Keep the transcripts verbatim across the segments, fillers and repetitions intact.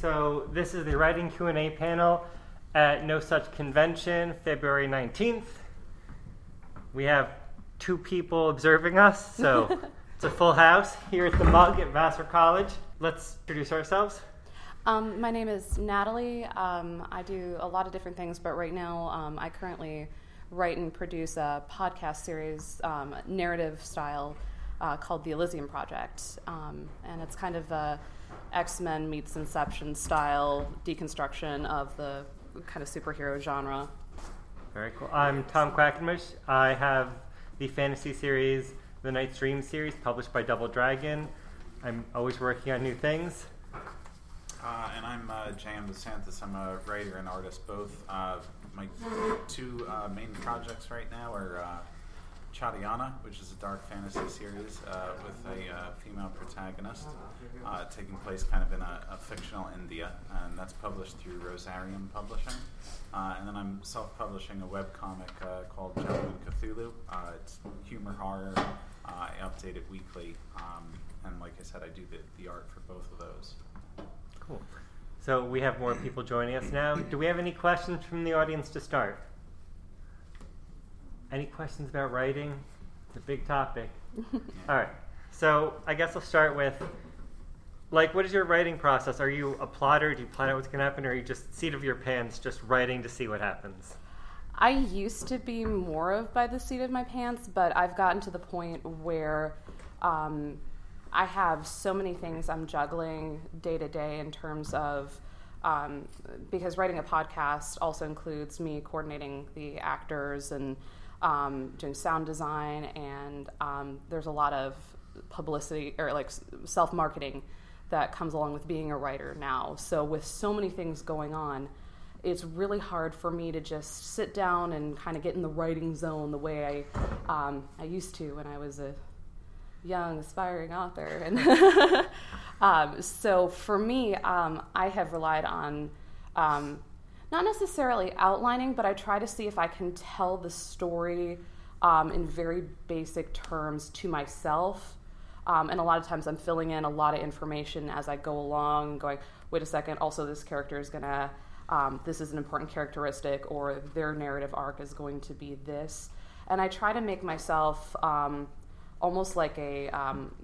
so this is the writing Q and A panel at No Such Convention, February nineteenth. We have two people observing us, so it's a full house here at the Mug at Vassar College. Let's introduce ourselves. Um, my name is Natalie. Um, I do a lot of different things, but right now um, I currently write and produce a podcast series, um, narrative style, uh, called The Elysium Project. Um, and it's kind of a X-Men meets Inception style deconstruction of the kind of superhero genre. Very cool. I'm Tom Quackenbush. I have the fantasy series, the Night's Dream series, published by Double Dragon. I'm always working on new things. Uh, and I'm uh, J M DeSantis. I'm a writer and artist both. Uh, my two uh, main projects right now are uh, Chadiana, which is a dark fantasy series uh, with a uh, female protagonist, uh, taking place kind of in a, a fictional India, and that's published through Rosarium Publishing. Uh, and then I'm self-publishing a webcomic uh, called Gentleman Cthulhu. Uh, it's humor horror. Uh, I update it weekly, um, and like I said, I do the, the art for both of those. Cool. So we have more people joining us now. Do we have any questions from the audience to start? Any questions about writing? It's a big topic. All right. So I guess I'll start with, like, what is your writing process? Are you a plotter? Do you plan out what's going to happen? Or are you just seat of your pants, just writing to see what happens? I used to be more of by the seat of my pants, but I've gotten to the point where um, I have so many things I'm juggling day to day in terms of, um, because writing a podcast also includes me coordinating the actors and um, doing sound design, and um, there's a lot of publicity or like self-marketing that comes along with being a writer now. So with so many things going on, it's really hard for me to just sit down and kind of get in the writing zone the way I um, I used to when I was a young aspiring author. And um, so for me, um, I have relied on um, not necessarily outlining, but I try to see if I can tell the story um, in very basic terms to myself. Um, and a lot of times I'm filling in a lot of information as I go along, going, wait a second, also this character is going to, um, this is an important characteristic, or their narrative arc is going to be this. And I try to make myself um, almost like a um,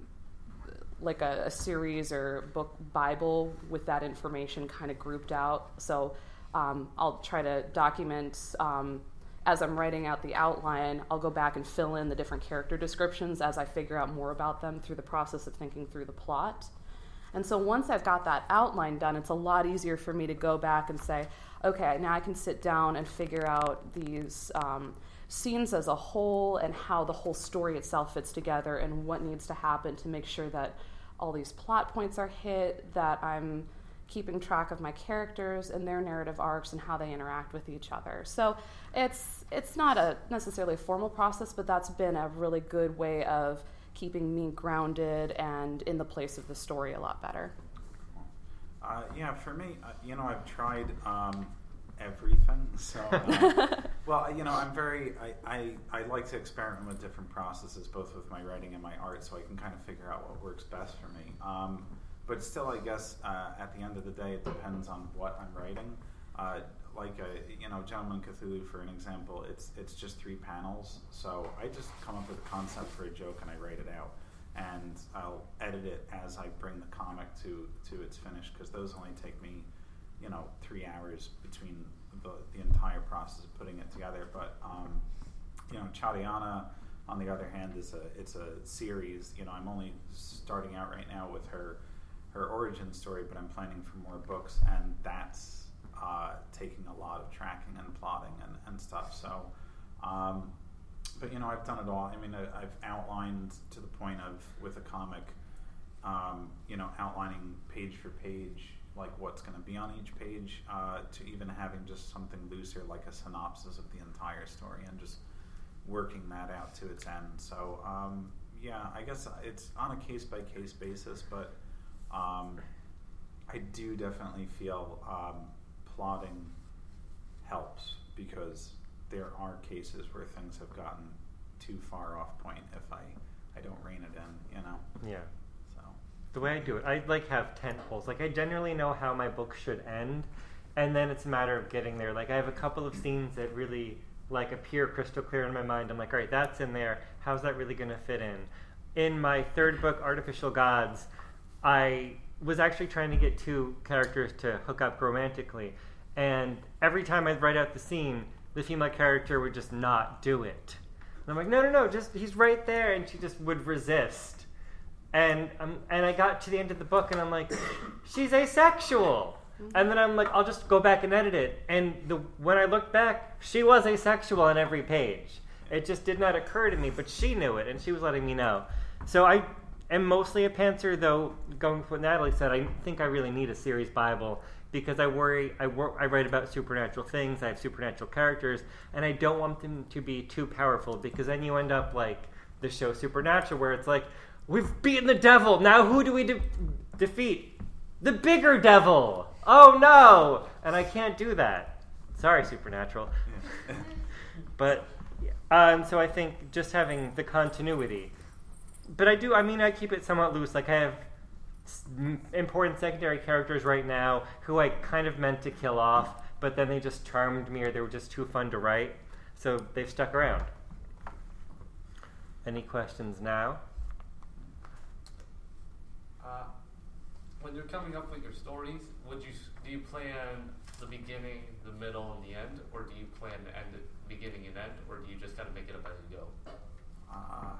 like a, a series or book Bible with that information kind of grouped out. So um, I'll try to document, um, as I'm writing out the outline, I'll go back and fill in the different character descriptions as I figure out more about them through the process of thinking through the plot. And so once I've got that outline done, it's a lot easier for me to go back and say, okay, now I can sit down and figure out these um, scenes as a whole and how the whole story itself fits together and what needs to happen to make sure that all these plot points are hit, that I'm keeping track of my characters and their narrative arcs and how they interact with each other. So it's it's not a necessarily a formal process, but that's been a really good way of keeping me grounded and in the place of the story a lot better. Uh, yeah, for me, uh, you know, I've tried um, everything. So, uh, well, you know, I'm very, I, I, I like to experiment with different processes, both with my writing and my art, so I can kind of figure out what works best for me. Um, but still, I guess, uh, at the end of the day, it depends on what I'm writing. Uh, like, a, you know, Gentleman Cthulhu, for an example, it's it's just three panels. So I just come up with a concept for a joke and I write it out. And I'll edit it as I bring the comic to, to its finish, because those only take me, you know, three hours between the, the entire process of putting it together. But, um, you know, Chadiana, on the other hand, is a it's a series. You know, I'm only starting out right now with her her origin story, but I'm planning for more books, and that's uh, taking a lot of tracking and plotting and, and stuff. So, um, but, you know, I've done it all. I mean, I, I've outlined to the point of, with a comic, um, you know, outlining page for page, like what's going to be on each page, uh, to even having just something looser, like a synopsis of the entire story, and just working that out to its end. So, um, yeah, I guess it's on a case-by-case basis, but um, I do definitely feel um, plotting helps, because there are cases where things have gotten too far off point if I, I don't rein it in, you know? Yeah. So, the way I do it, I like have tent poles. Like I generally know how my book should end, and then it's a matter of getting there. Like I have a couple of scenes that really like appear crystal clear in my mind. I'm like, all right, that's in there. How's that really going to fit in? In my third book, Artificial Gods, I was actually trying to get two characters to hook up romantically, and every time I'd write out the scene, the female character would just not do it. And I'm like, no, no, no, just he's right there, and she just would resist. And um, and I got to the end of the book, and I'm like, she's asexual. And then I'm like, I'll just go back and edit it. And the when I looked back, she was asexual on every page. It just did not occur to me, but she knew it, and she was letting me know. So I am mostly a pantser, though, going with what Natalie said, I think I really need a series Bible because I worry, I, wor- I write about supernatural things, I have supernatural characters, and I don't want them to be too powerful because then you end up like the show Supernatural where it's like, we've beaten the devil, now who do we de- defeat? The bigger devil! Oh no! And I can't do that. Sorry, Supernatural. Yeah. But, um, so I think just having the continuity. But I do, I mean, I keep it somewhat loose. Like, I have important secondary characters right now who I kind of meant to kill off, but then they just charmed me or they were just too fun to write. So they've stuck around. Any questions now? Uh, when you're coming up with your stories, would you do you plan the beginning, the middle, and the end, or do you plan to end it beginning and end, or do you just kind of make it up as you go? Uh,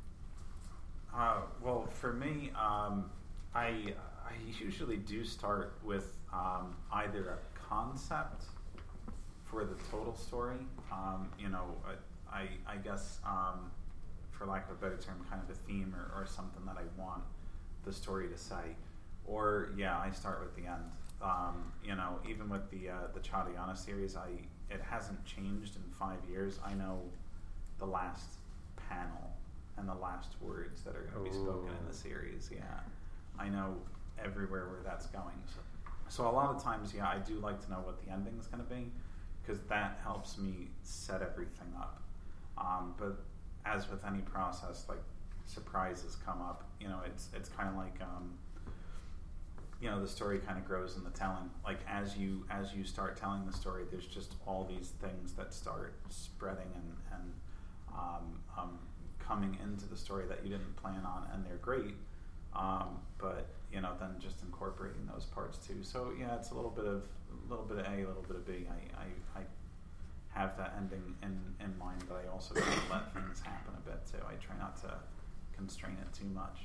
uh, well, for me, um, I I usually do start with um, either a concept for the total story. Um, you know, I I guess um, for lack of a better term, kind of a theme or, or something that I want the story to say. Or yeah, I start with the end. Um, you know, even with the uh, the Chadiana series, I it hasn't changed in five years. I know the last panel and the last words that are going to be spoken in the series. Yeah, I know everywhere where that's going. So, so a lot of times, yeah, I do like to know what the ending is going to be because that helps me set everything up. Um, but as with any process, like surprises come up. You know, it's it's kind of like. Um, you know, the story kind of grows in the telling. Like as you as you start telling the story, there's just all these things that start spreading and, and um, um, coming into the story that you didn't plan on, and they're great. Um, but you know, then just incorporating those parts too. So yeah, it's a little bit of a little bit of A, a little bit of B. I I, I have that ending in, in mind, but I also kind of let things happen a bit too. I try not to constrain it too much.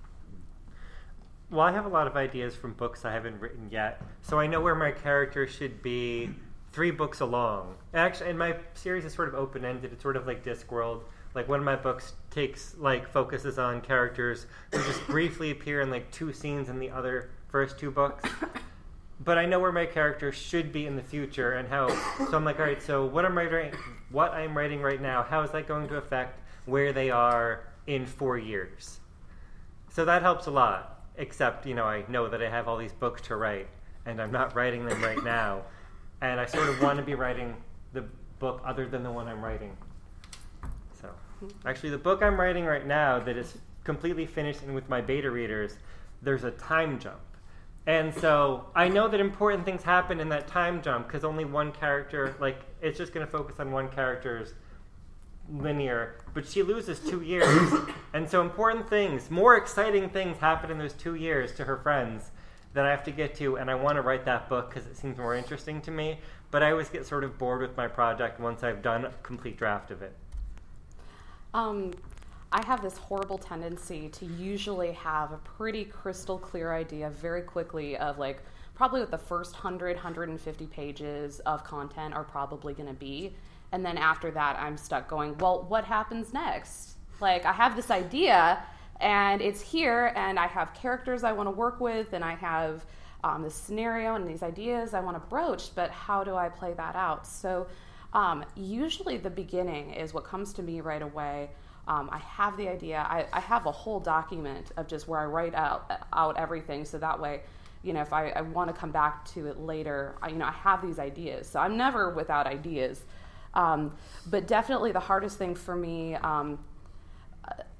Well, I have a lot of ideas from books I haven't written yet, so I know where my character should be three books along. Actually, and my series is sort of open-ended. It's sort of like Discworld. Like one of my books takes, like, focuses on characters who just briefly appear in like two scenes in the other first two books. But I know where my character should be in the future and how. So I'm like, all right. So what I'm writing, what I'm writing right now, how is that going to affect where they are in four years? So that helps a lot. Except, you know, I know that I have all these books to write, and I'm not writing them right now. And I sort of want to be writing the book other than the one I'm writing. So, actually, the book I'm writing right now that is completely finished and with my beta readers, there's a time jump. And so I know that important things happen in that time jump because only one character, like, it's just going to focus on one character's linear, but she loses two years. And so important things, more exciting things happen in those two years to her friends that I have to get to, and I want to write that book because it seems more interesting to me, but I always get sort of bored with my project once I've done a complete draft of it. Um, I have this horrible tendency to usually have a pretty crystal clear idea very quickly of like probably what the first one hundred, one hundred fifty pages of content are probably going to be. And then after that, I'm stuck going, well, what happens next? Like, I have this idea, and it's here, and I have characters I want to work with, and I have um, this scenario and these ideas I want to broach, but how do I play that out? So um, usually the beginning is what comes to me right away. Um, I have the idea. I, I have a whole document of just where I write out, out everything, so that way, you know, if I, I want to come back to it later, I, you know, I have these ideas. So I'm never without ideas. Um, but definitely the hardest thing for me, um,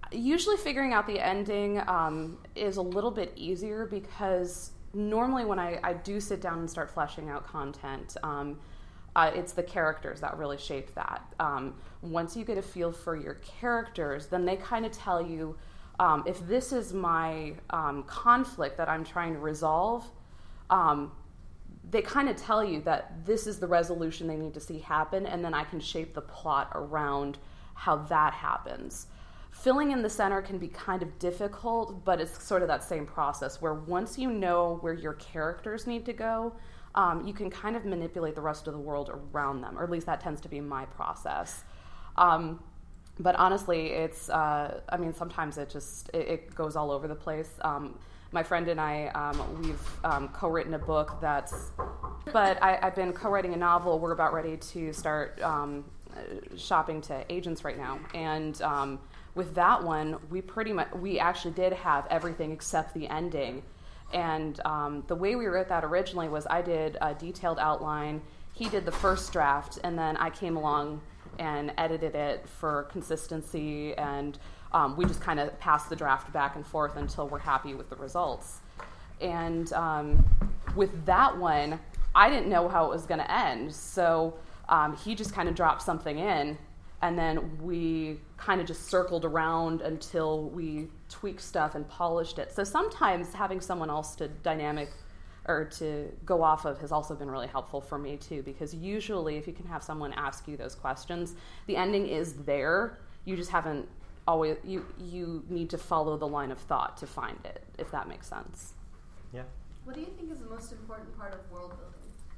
usually figuring out the ending um, is a little bit easier because normally when I, I do sit down and start fleshing out content, um, uh, it's the characters that really shape that. Um, once you get a feel for your characters, then they kind of tell you, um, if this is my um, conflict that I'm trying to resolve, um, they kind of tell you that this is the resolution they need to see happen, and then I can shape the plot around how that happens. Filling in the center can be kind of difficult, but it's sort of that same process where once you know where your characters need to go, um, you can kind of manipulate the rest of the world around them, or at least that tends to be my process. Um, but honestly, it's, uh, I mean, sometimes it just, it, it goes all over the place. Um, my friend and I, um, we've um, co-written a book that's, but I, I've been co-writing a novel. We're about ready to start um, shopping to agents right now. And um, with that one, we pretty much, we actually did have everything except the ending. And um, the way we wrote that originally was I did a detailed outline, he did the first draft, and then I came along and edited it for consistency, and um, we just kind of passed the draft back and forth until we're happy with the results. And um, with that one, I didn't know how it was going to end, so um, he just kind of dropped something in, and then we kind of just circled around until we tweaked stuff and polished it. So sometimes having someone else to dynamic or to go off of has also been really helpful for me too, because usually if you can have someone ask you those questions, the ending is there. You just haven't always, you, you need to follow the line of thought to find it, if that makes sense. Yeah. What do you think is the most important part of world building?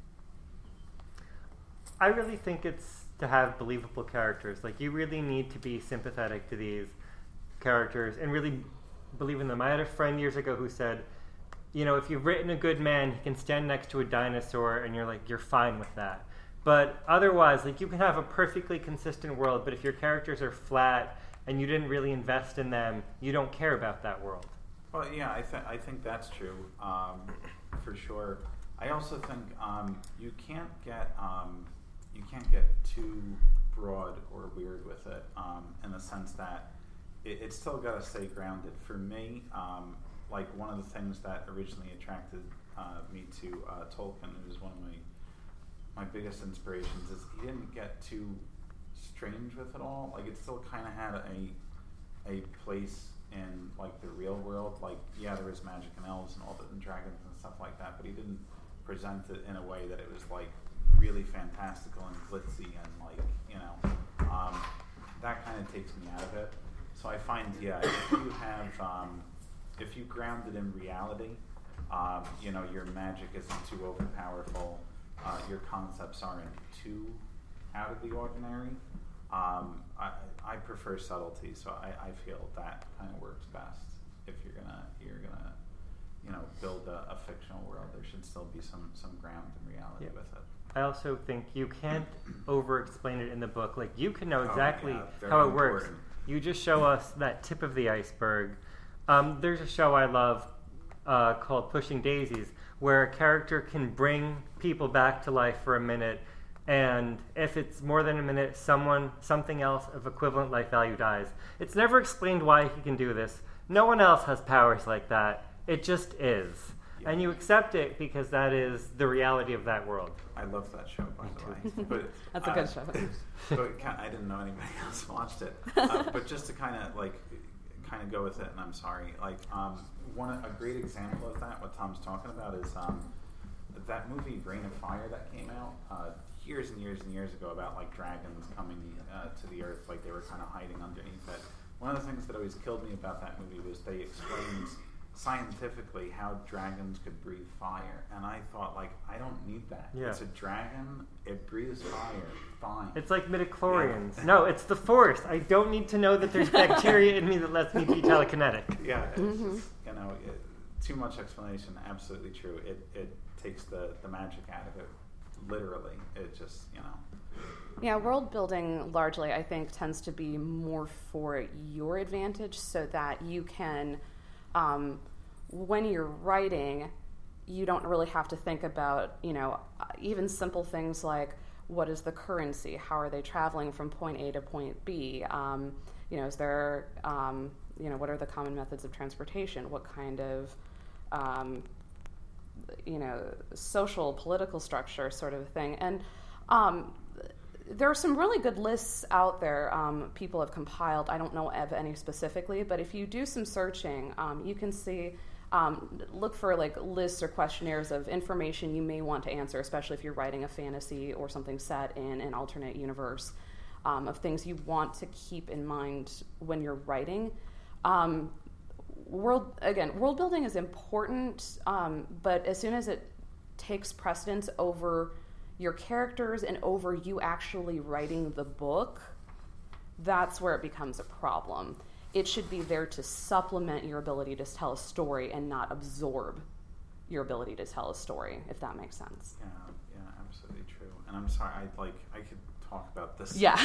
I really think it's to have believable characters. Like, you really need to be sympathetic to these characters and really believe in them. I had a friend years ago who said, you know, if you've written a good man, he can stand next to a dinosaur and you're like, you're fine with that. But otherwise, like, you can have a perfectly consistent world, but if your characters are flat and you didn't really invest in them, you don't care about that world. Well, yeah, I, th- I think that's true, um, for sure. I also think um, you can't get um, you can't get too broad or weird with it, um, in the sense that it, it's still got to stay grounded. For me, um, like one of the things that originally attracted uh, me to uh, Tolkien, who's one of my my biggest inspirations, is he didn't get too strange with it all. Like, it still kind of had a a place in like the real world. Like, yeah, there was magic and elves and all that and dragons and stuff like that, but he didn't present it in a way that it was like really fantastical and glitzy and like, you know, um, that kind of takes me out of it. So I find, yeah, if you have, um, if you ground it in reality, um, you know, your magic isn't too overpowerful, uh, your concepts aren't too out of the ordinary. Um, I, I prefer subtlety, so I, I feel that kind of works best. If you're gonna, you're gonna, you know, build a, a fictional world, there should still be some, some ground in reality Yeah. with it. I also think you can't over-explain it in the book. Like, you can know exactly oh, yeah, how it very works. important. You just show us that tip of the iceberg. Um, there's a show I love uh, called Pushing Daisies, where a character can bring people back to life for a minute, and if it's more than a minute, someone, something else of equivalent life value dies. It's never explained why he can do this. No one else has powers like that. It just is. Yeah. And you accept it because that is the reality of that world. I love that show, by the way. But, That's a uh, good show. But kind I didn't know anybody else watched it. Uh, but just to kind of like, kind of go with it, and I'm sorry. Like, um, one a great example of that, what Tom's talking about, is um, that movie Reign of Fire that came out uh, years and years and years ago about like dragons coming uh, to the earth, like they were kind of hiding underneath it. One of the things that always killed me about that movie was they explained scientifically how dragons could breathe fire, and I thought, like, I don't need that. Yeah. It's a dragon, it breathes fire, fine. It's like midichlorians. Yeah. No, it's the Force. I don't need to know that there's bacteria in me that lets me be telekinetic. Yeah, it's Mm-hmm. just, you know, it, too much explanation, absolutely true. It it takes the, the magic out of it, literally. It just, you know. Yeah, world building largely, I think, tends to be more for your advantage so that you can, um, when you're writing, you don't really have to think about, you know, even simple things like what is the currency? How are they traveling from point A to point B? Um, you know, is there, um, you know, what are the common methods of transportation? What kind of, um, you know, social, political structure sort of thing? And um, there are some really good lists out there um, people have compiled. I don't know of any specifically, but if you do some searching, um, you can see, um, look for like lists or questionnaires of information you may want to answer, especially if you're writing a fantasy or something set in an alternate universe, um, of things you want to keep in mind when you're writing. Um, world again, world building is important, um, but as soon as it takes precedence over your characters and over you actually writing the book, that's where it becomes a problem. It should be there to supplement your ability to tell a story and not absorb your ability to tell a story, if that makes sense. Yeah, yeah, absolutely true. And I'm sorry, I like I could talk about this. Yeah.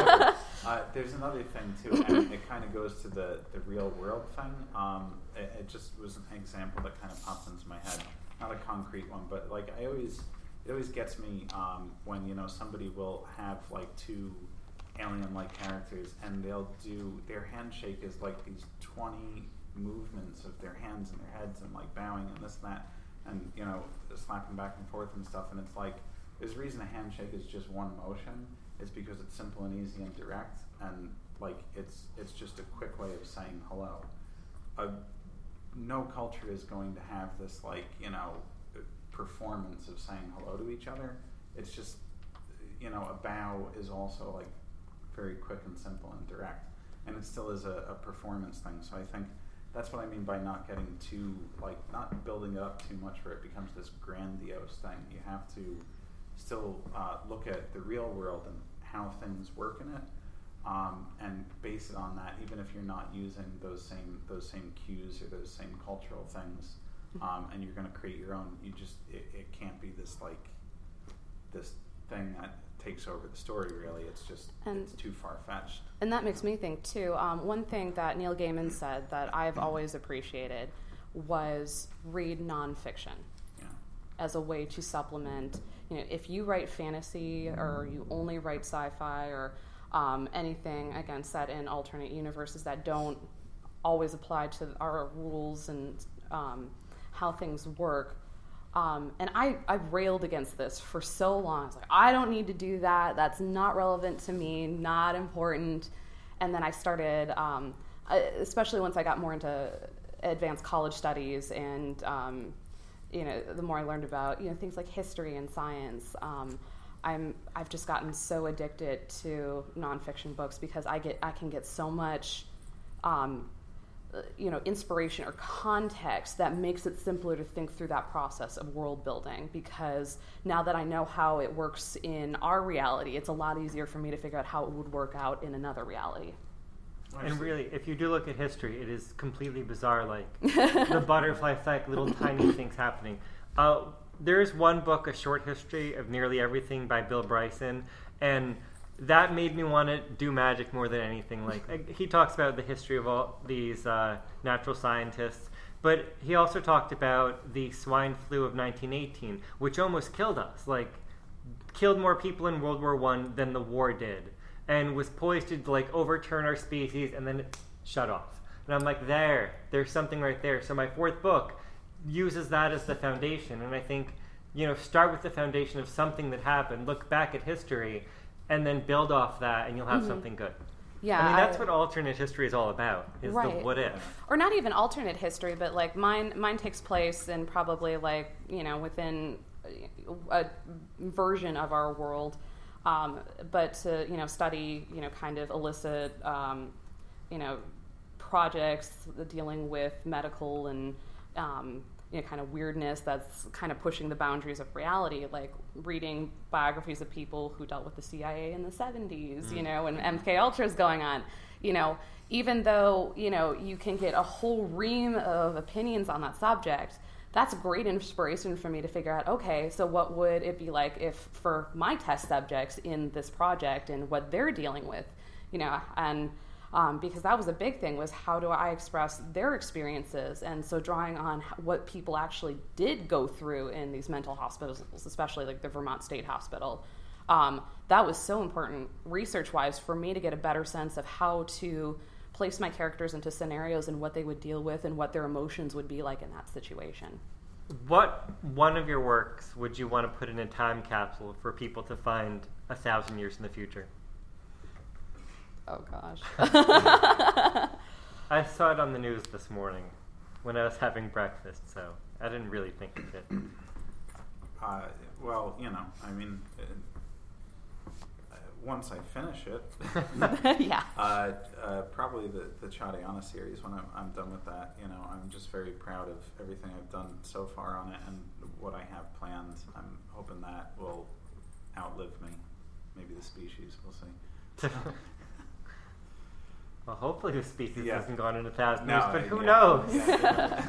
uh, there's another thing too, and it kind of goes to the, the real world thing. Um, it, it just was an example that kind of popped into my head. Not a concrete one, but like I always, it always gets me um, when, you know, somebody will have like two alien-like characters and they'll do, their handshake is like these twenty movements of their hands and their heads and like bowing and this and that and, you know, slapping back and forth and stuff, and it's like, there's a reason a handshake is just one motion. It's because it's simple and easy and direct, and like it's it's just a quick way of saying hello. Uh, no culture is going to have this like, you know, performance of saying hello to each other. It's just, you know, a bow is also like very quick and simple and direct, and it still is a, a performance thing. So I think that's what I mean by not getting too, like, not building it up too much where it becomes this grandiose thing. You have to still uh, look at the real world and how things work in it, um, and base it on that, even if you're not using those same those same cues or those same cultural things, um, and you're going to create your own. You just it, it can't be this like this thing that takes over the story. Really, it's just and, it's too far fetched. And that makes me think too. Um, one thing that Neil Gaiman said that I've always appreciated was read nonfiction. Yeah. As a way to supplement. You know, if you write fantasy or you only write sci-fi or um, anything, again, set in alternate universes that don't always apply to our rules and um, how things work. Um, and I, I railed against this for so long. I was like, I don't need to do that. That's not relevant to me, not important. And then I started, um, especially once I got more into advanced college studies and um, you know, the more I learned about, you know, things like history and science, um, I'm, I've just gotten so addicted to nonfiction books because I get, I can get so much, um, you know, inspiration or context that makes it simpler to think through that process of world building. Because now that I know how it works in our reality, it's a lot easier for me to figure out how it would work out in another reality. And really, if you do look at history, it is completely bizarre, like the butterfly effect, little tiny things happening. Uh, there's one book, A Short History of Nearly Everything by Bill Bryson, and that made me want to do magic more than anything. Like, uh, he talks about the history of all these uh, natural scientists, but he also talked about the swine flu of nineteen eighteen, which almost killed us, like killed more people in World War One than the war did, and was poised to like overturn our species, and then it shut off. And I'm like, there, there's something right there. So my fourth book uses that as the foundation, and I think, you know, start with the foundation of something that happened, look back at history, and then build off that, and you'll have mm-hmm. something good. Yeah, I mean, that's I, what alternate history is all about, is right. the what if. Or not even alternate history, but like mine mine takes place in probably like, you know, within a version of our world. Um, but to, you know, study, you know, kind of illicit, um, you know, projects dealing with medical and, um, you know, kind of weirdness that's kind of pushing the boundaries of reality, like reading biographies of people who dealt with the C I A in the seventies, mm. you know, and M K Ultra is going on. You know, even though, you know, you can get a whole ream of opinions on that subject, that's great inspiration for me to figure out, okay, so what would it be like if for my test subjects in this project and what they're dealing with, you know, and um, because that was a big thing, was how do I express their experiences? And so drawing on what people actually did go through in these mental hospitals, especially like the Vermont State Hospital, Um, that was so important research-wise for me to get a better sense of how to place my characters into scenarios and what they would deal with and what their emotions would be like in that situation. What one of your works would you want to put in a time capsule for people to find a thousand years in the future? Oh, gosh. I saw it on the news this morning when I was having breakfast, so I didn't really think of it. Uh, well, you know, I mean, uh, uh, once I finish it, yeah. uh, uh, probably the, the Chadiana series, when I'm, I'm done with that, you know, I'm just very proud of everything I've done so far on it and what I have planned. I'm hoping that will outlive me. Maybe the species, we'll see. Well, hopefully the species Yeah. hasn't gone in a thousand No, years, but who yeah. knows? Yeah.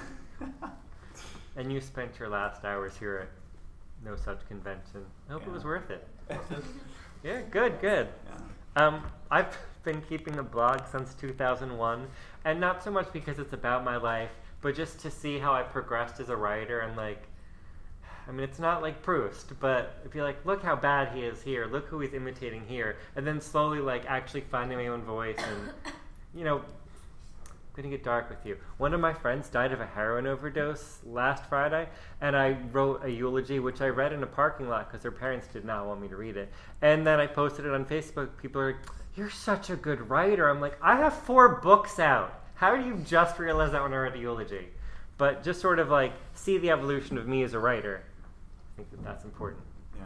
And you spent your last hours here at No Such Convention. I hope it Yeah. was worth it. Yeah, good, good. Yeah. Um, I've been keeping a blog since two thousand one, and not so much because it's about my life, but just to see how I progressed as a writer. And like, I mean, it's not like Proust, but if you're like, look how bad he is here, look who he's imitating here, and then slowly like actually finding my own voice and, you know, I'm going to get dark with you. One of my friends died of a heroin overdose last Friday, and I wrote a eulogy, which I read in a parking lot because their parents did not want me to read it. And then I posted it on Facebook. People are like, you're such a good writer. I'm like, I have four books out. How do you just realize that when I read a eulogy? But just sort of like see the evolution of me as a writer. I think that that's important. Yeah.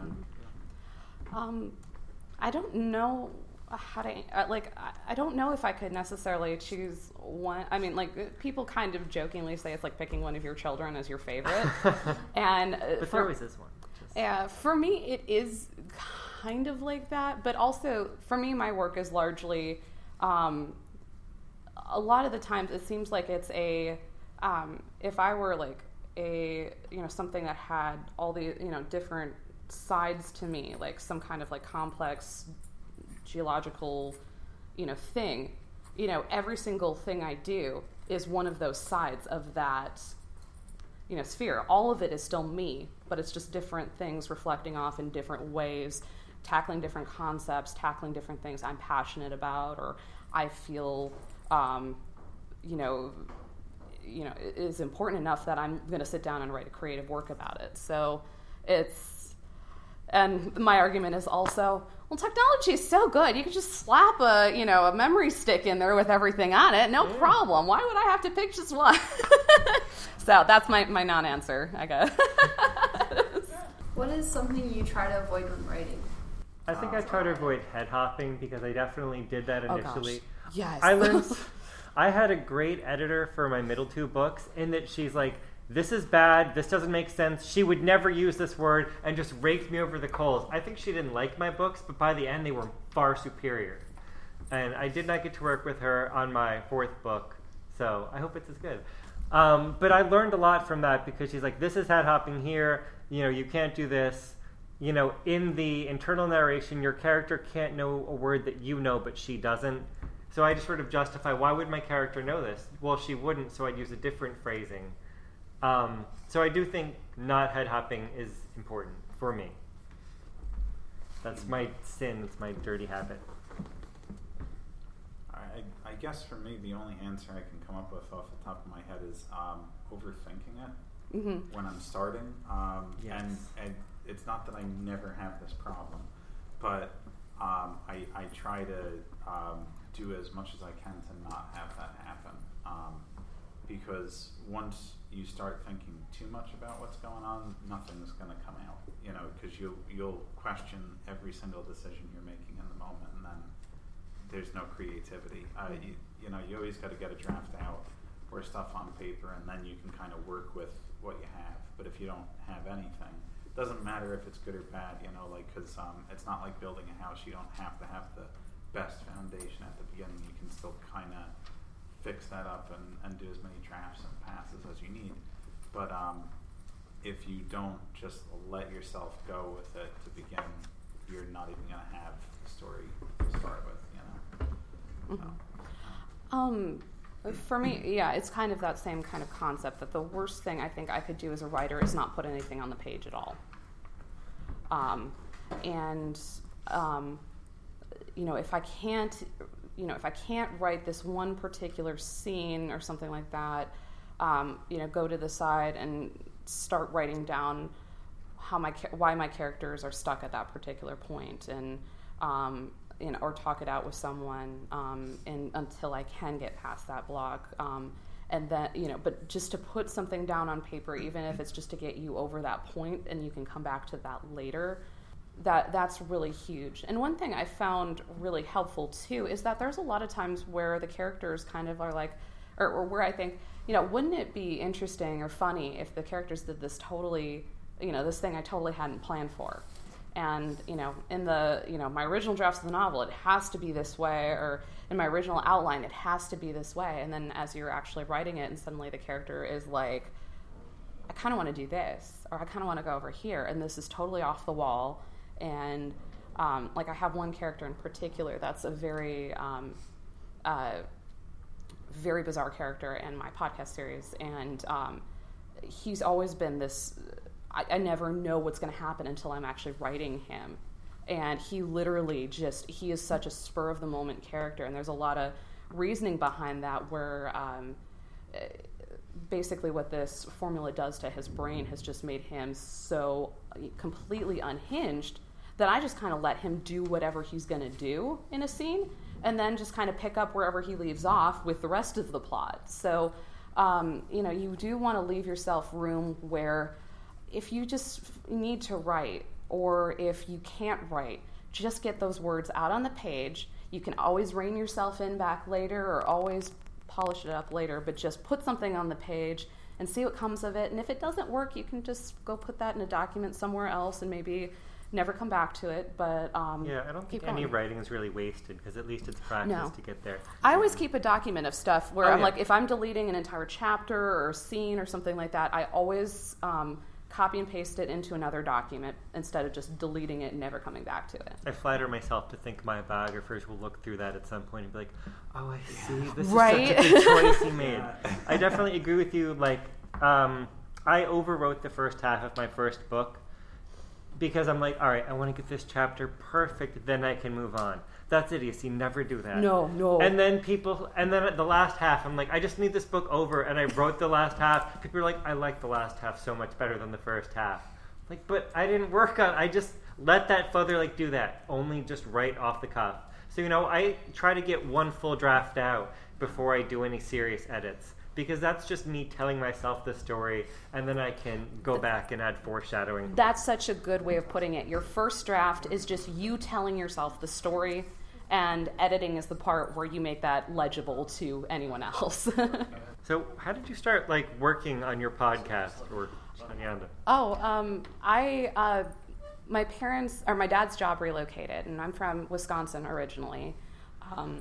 Um, I don't know how to, uh, like, I, I don't know if I could necessarily choose one. I mean, like, people kind of jokingly say it's like picking one of your children as your favorite. and uh, But for, there always is one. Just- Yeah, for me, it is kind of like that. But also, for me, my work is largely, um, a lot of the times, it seems like it's a, um, if I were like a, you know, something that had all the, you know, different sides to me, like some kind of like complex geological, you know, thing, you know, every single thing I do is one of those sides of that, you know, sphere. All of it is still me, but it's just different things reflecting off in different ways, tackling different concepts, tackling different things I'm passionate about, or I feel, um, you know, you know, is important enough that I'm going to sit down and write a creative work about it. So it's, and my argument is also, well, technology is so good. You can just slap a, you know, a memory stick in there with everything on it. No yeah. problem. Why would I have to pick just one? So that's my, my non-answer, I guess. What is something you try to avoid when writing? I think I try to avoid head hopping because I definitely did that initially. Oh, gosh. Yes. I learned. I had a great editor for my middle two books in that she's like, this is bad, this doesn't make sense, she would never use this word, and just raked me over the coals. I think she didn't like my books, but by the end they were far superior. And I did not get to work with her on my fourth book, so I hope it's as good. Um, but I learned a lot from that because she's like, this is head hopping here, you know, you can't do this. You know, in the internal narration, your character can't know a word that you know, but she doesn't. So I just sort of justify, why would my character know this? Well, she wouldn't, so I'd use a different phrasing. Um, so I do think not head hopping is important for me. That's my sin, it's my dirty habit. I, I guess for me, the only answer I can come up with off the top of my head is um, overthinking it Mm-hmm. when I'm starting. Um, Yes. and, and it's not that I never have this problem, but um, I, I try to um, do as much as I can to not have that happen. Um, because once you start thinking too much about what's going on, nothing's going to come out. You know, because you'll you'll question every single decision you're making in the moment, and then there's no creativity. Uh, you, you know, you always got to get a draft out or stuff on paper, and then you can kind of work with what you have. But if you don't have anything, it doesn't matter if it's good or bad. You know, like because um, it's not like building a house. You don't have to have the best foundation at the beginning. You can still kind of fix that up and, and do as many drafts and passes as you need. But um, if you don't just let yourself go with it to begin, you're not even going to have a story to start with, you know. Mm-hmm. So, Um, for me, yeah, it's kind of that same kind of concept that the worst thing I think I could do as a writer is not put anything on the page at all. Um, and um, you know, if I can't, you know, if I can't write this one particular scene or something like that, um, you know, go to the side and start writing down how my why my characters are stuck at that particular point, and um, you know, or talk it out with someone, um, and until I can get past that block. Um, and then, you know, but just to put something down on paper, even if it's just to get you over that point, and you can come back to that later. That that's really huge. And one thing I found really helpful too is that there's a lot of times where the characters kind of are like, or, or where I think, you know, wouldn't it be interesting or funny if the characters did this totally, you know, this thing I totally hadn't planned for. And, you know, in the, you know, my original drafts of the novel, it has to be this way, or in my original outline, it has to be this way. And then as you're actually writing it, and suddenly the character is like, I kind of want to do this, or I kind of want to go over here, and this is totally off the wall. And um, like I have one character in particular that's a very, um, uh, very bizarre character in my podcast series, and um, he's always been this. I, I never know what's going to happen until I'm actually writing him, and he literally just he is such a spur of the moment character, and there's a lot of reasoning behind that where. Um, basically what this formula does to his brain has just made him so completely unhinged that I just kind of let him do whatever he's going to do in a scene, and then just kind of pick up wherever he leaves off with the rest of the plot. So, um, you know, you do want to leave yourself room where if you just need to write, or if you can't write, just get those words out on the page. You can always rein yourself in back later, or always polish it up later, but just put something on the page and see what comes of it. And if it doesn't work, you can just go put that in a document somewhere else and maybe never come back to it. But um, yeah, I don't think any going. writing is really wasted, because at least it's practice No. to get there. I always keep a document of stuff where Oh, I'm yeah. like, if I'm deleting an entire chapter or a scene or something like that, I always um, copy and paste it into another document instead of just deleting it and never coming back to it. I flatter myself to think my biographers will look through that at some point and be like, oh, I see, this Right? is such a good choice he made. Yeah. I definitely agree with you. Like, um, I overwrote the first half of my first book because I'm like, all right, I want to get this chapter perfect, then I can move on. That's idiocy. Never do that. No, no. And then people, and then at the last half, I'm like, I just need this book over, and I wrote the last half. People are like, I like the last half so much better than the first half. Like, but I didn't work on. I just let that flow. They're like, do that. Only just write off the cuff. So you know, I try to get one full draft out before I do any serious edits, because that's just me telling myself the story, and then I can go back and add foreshadowing. That's such a good way of putting it. Your first draft is just you telling yourself the story, and editing is the part where you make that legible to anyone else. So how did you start, like, working on your podcast, or Shanyanda? Oh, um, I, uh, my parents, or my dad's job relocated, and I'm from Wisconsin originally. Um,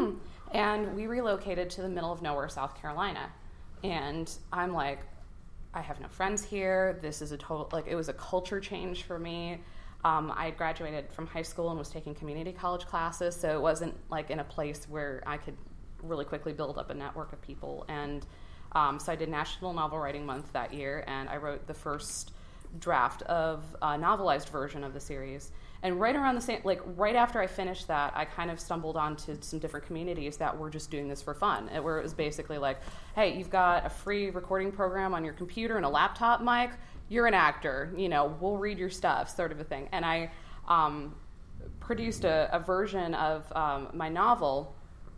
and we relocated to the middle of nowhere, South Carolina. And I'm like, I have no friends here. This is a total, like, it was a culture change for me. Um, I had graduated from high school and was taking community college classes, so it wasn't like in a place where I could really quickly build up a network of people. And um, so I did National Novel Writing Month that year, and I wrote the first draft of a novelized version of the series. And right around the same, like right after I finished that, I kind of stumbled onto some different communities that were just doing this for fun. It, where it was basically like, hey, you've got a free recording program on your computer and a laptop mic. You're an actor, you know, we'll read your stuff, sort of a thing. And I um, produced a, a version of um, my novel,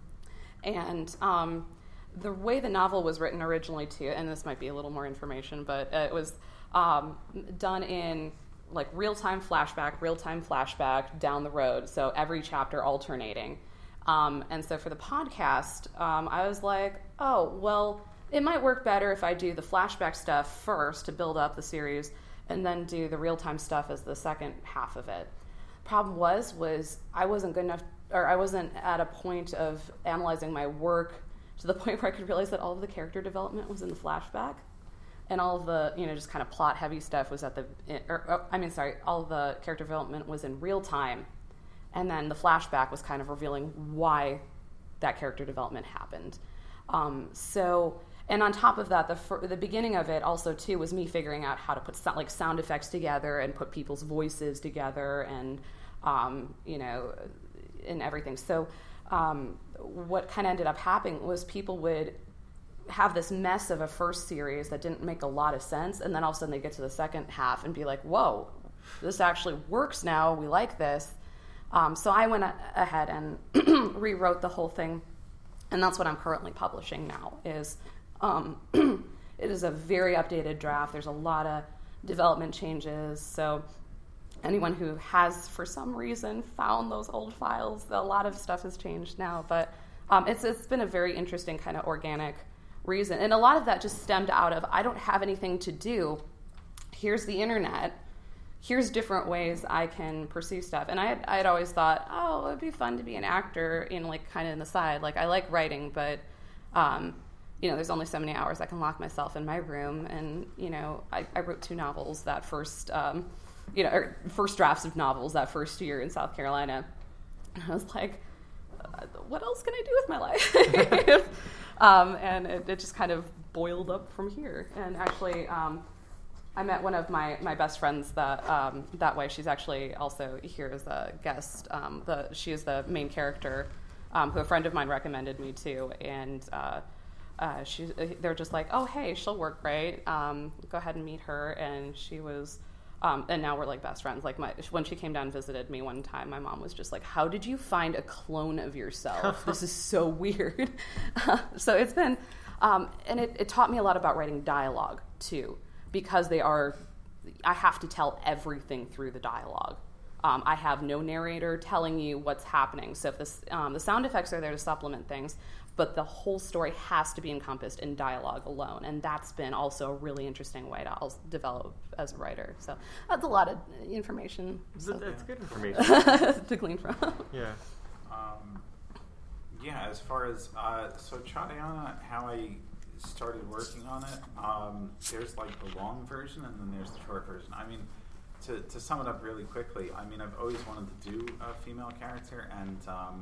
and um, the way the novel was written originally too, and this might be a little more information, but uh, it was um, done in like real-time flashback, real-time flashback down the road, so every chapter alternating. Um, and so for the podcast, um, I was like, oh, well, it might work better if I do the flashback stuff first to build up the series, and then do the real-time stuff as the second half of it. Problem was, was I wasn't good enough, or I wasn't at a point of analyzing my work to the point where I could realize that all of the character development was in the flashback, and all of the, you know, just kind of plot-heavy stuff was at the, or, or, I mean, sorry, all of the character development was in real time, and then the flashback was kind of revealing why that character development happened. Um, so and on top of that, the fir- the beginning of it also too was me figuring out how to put so- like sound effects together and put people's voices together, and um, you know, and everything. So um, what kind of ended up happening was people would have this mess of a first series that didn't make a lot of sense, and then all of a sudden they get to the second half and be like, "Whoa, this actually works now. We like this." Um, so I went a- ahead and rewrote the whole thing, and that's what I'm currently publishing now. Is um, it is a very updated draft. There's a lot of development changes. So anyone who has, for some reason, found those old files, a lot of stuff has changed now. But um, it's it's been a very interesting kind of organic reason, and a lot of that just stemmed out of I don't have anything to do. Here's the internet. Here's different ways I can pursue stuff. And I had, I had always thought, oh, it'd be fun to be an actor in like kind of in the side. Like I like writing, but um, you know, there's only so many hours I can lock myself in my room. And you know, I, I wrote two novels that first, um, you know, or first drafts of novels that first year in South Carolina. And I was like, uh, what else can I do with my life? um, and it, it just kind of boiled up from here. And actually, um, I met one of my, my best friends that um, that way. She's actually also here as a guest. Um, the she is the main character, um, who a friend of mine recommended me to, and uh, uh, she they're just like, oh hey, she'll work great. Um, go ahead and meet her. And she was, um, and now we're like best friends. Like my when she came down and visited me one time, my mom was just like, how did you find a clone of yourself? This is so weird. So it's been, um, and it, it taught me a lot about writing dialogue too. Because they are, I have to tell everything through the dialogue. Um, I have no narrator telling you what's happening. So if this, um, the sound effects are there to supplement things, but the whole story has to be encompassed in dialogue alone. And that's been also a really interesting way to also develop as a writer. So that's a lot of information. So. That's good information to glean from. Yeah. Um, yeah, as far as, uh, so Chadiana, how I started working on it, um, there's like the long version and then there's the short version. I mean, to, to sum it up really quickly, I mean, I've always wanted to do a female character, and um,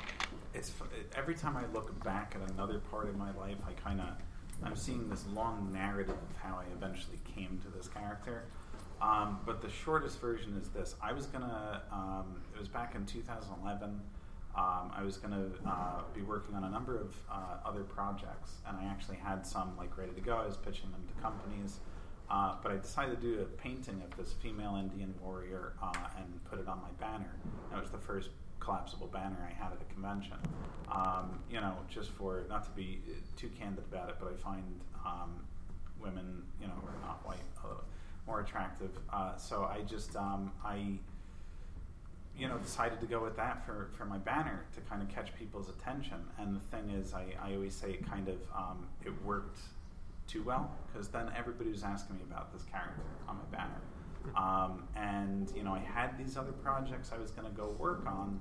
it's every time I look back at another part of my life, I kind of, I'm seeing this long narrative of how I eventually came to this character. Um, but the shortest version is this. I was gonna, um, it was back in two thousand eleven, Um, I was going to uh, be working on a number of uh, other projects, and I actually had some like ready to go. I was pitching them to companies, uh, but I decided to do a painting of this female Indian warrior uh, and put it on my banner. That was the first collapsible banner I had at a convention. Um, you know, just for, not to be too candid about it, but I find um, women, you know, who are not white, uh, more attractive. Uh, so I just, um, I... you know, decided to go with that for, for my banner to kind of catch people's attention. And the thing is, I, I always say it kind of, um, it worked too well, because then everybody was asking me about this character on my banner. Um, and, you know, I had these other projects I was going to go work on,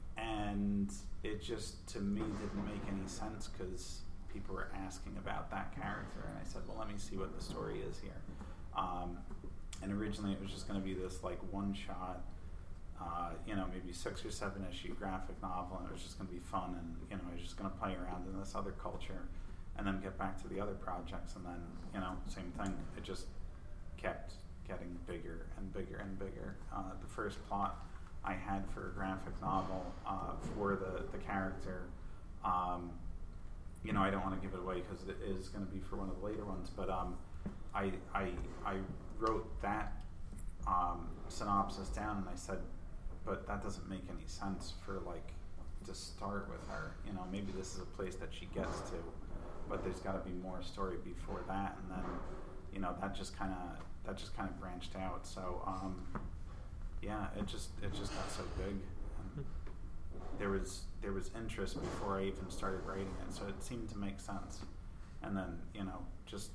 and it just, to me, didn't make any sense, because people were asking about that character. And I said, well, let me see what the story is here. Um, and originally it was just going to be this, like, one-shot, Uh, you know, maybe six or seven issue graphic novel, and it was just going to be fun, and you know, I was just going to play around in this other culture, and then get back to the other projects, and then you know, same thing. It just kept getting bigger and bigger and bigger. Uh, the first plot I had for a graphic novel uh, for the the character, um, you know, I don't want to give it away because it is going to be for one of the later ones, but um, I I I wrote that um, synopsis down, and I said, but that doesn't make any sense for like to start with her. You know, maybe this is a place that she gets to, but there's got to be more story before that. And then, you know, that just kind of that just kind of branched out. So, um, yeah, it just it just got so big. And there was there was interest before I even started writing it, so it seemed to make sense. And then, you know, just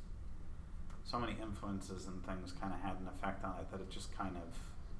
so many influences and things kind of had an effect on it that it just kind of.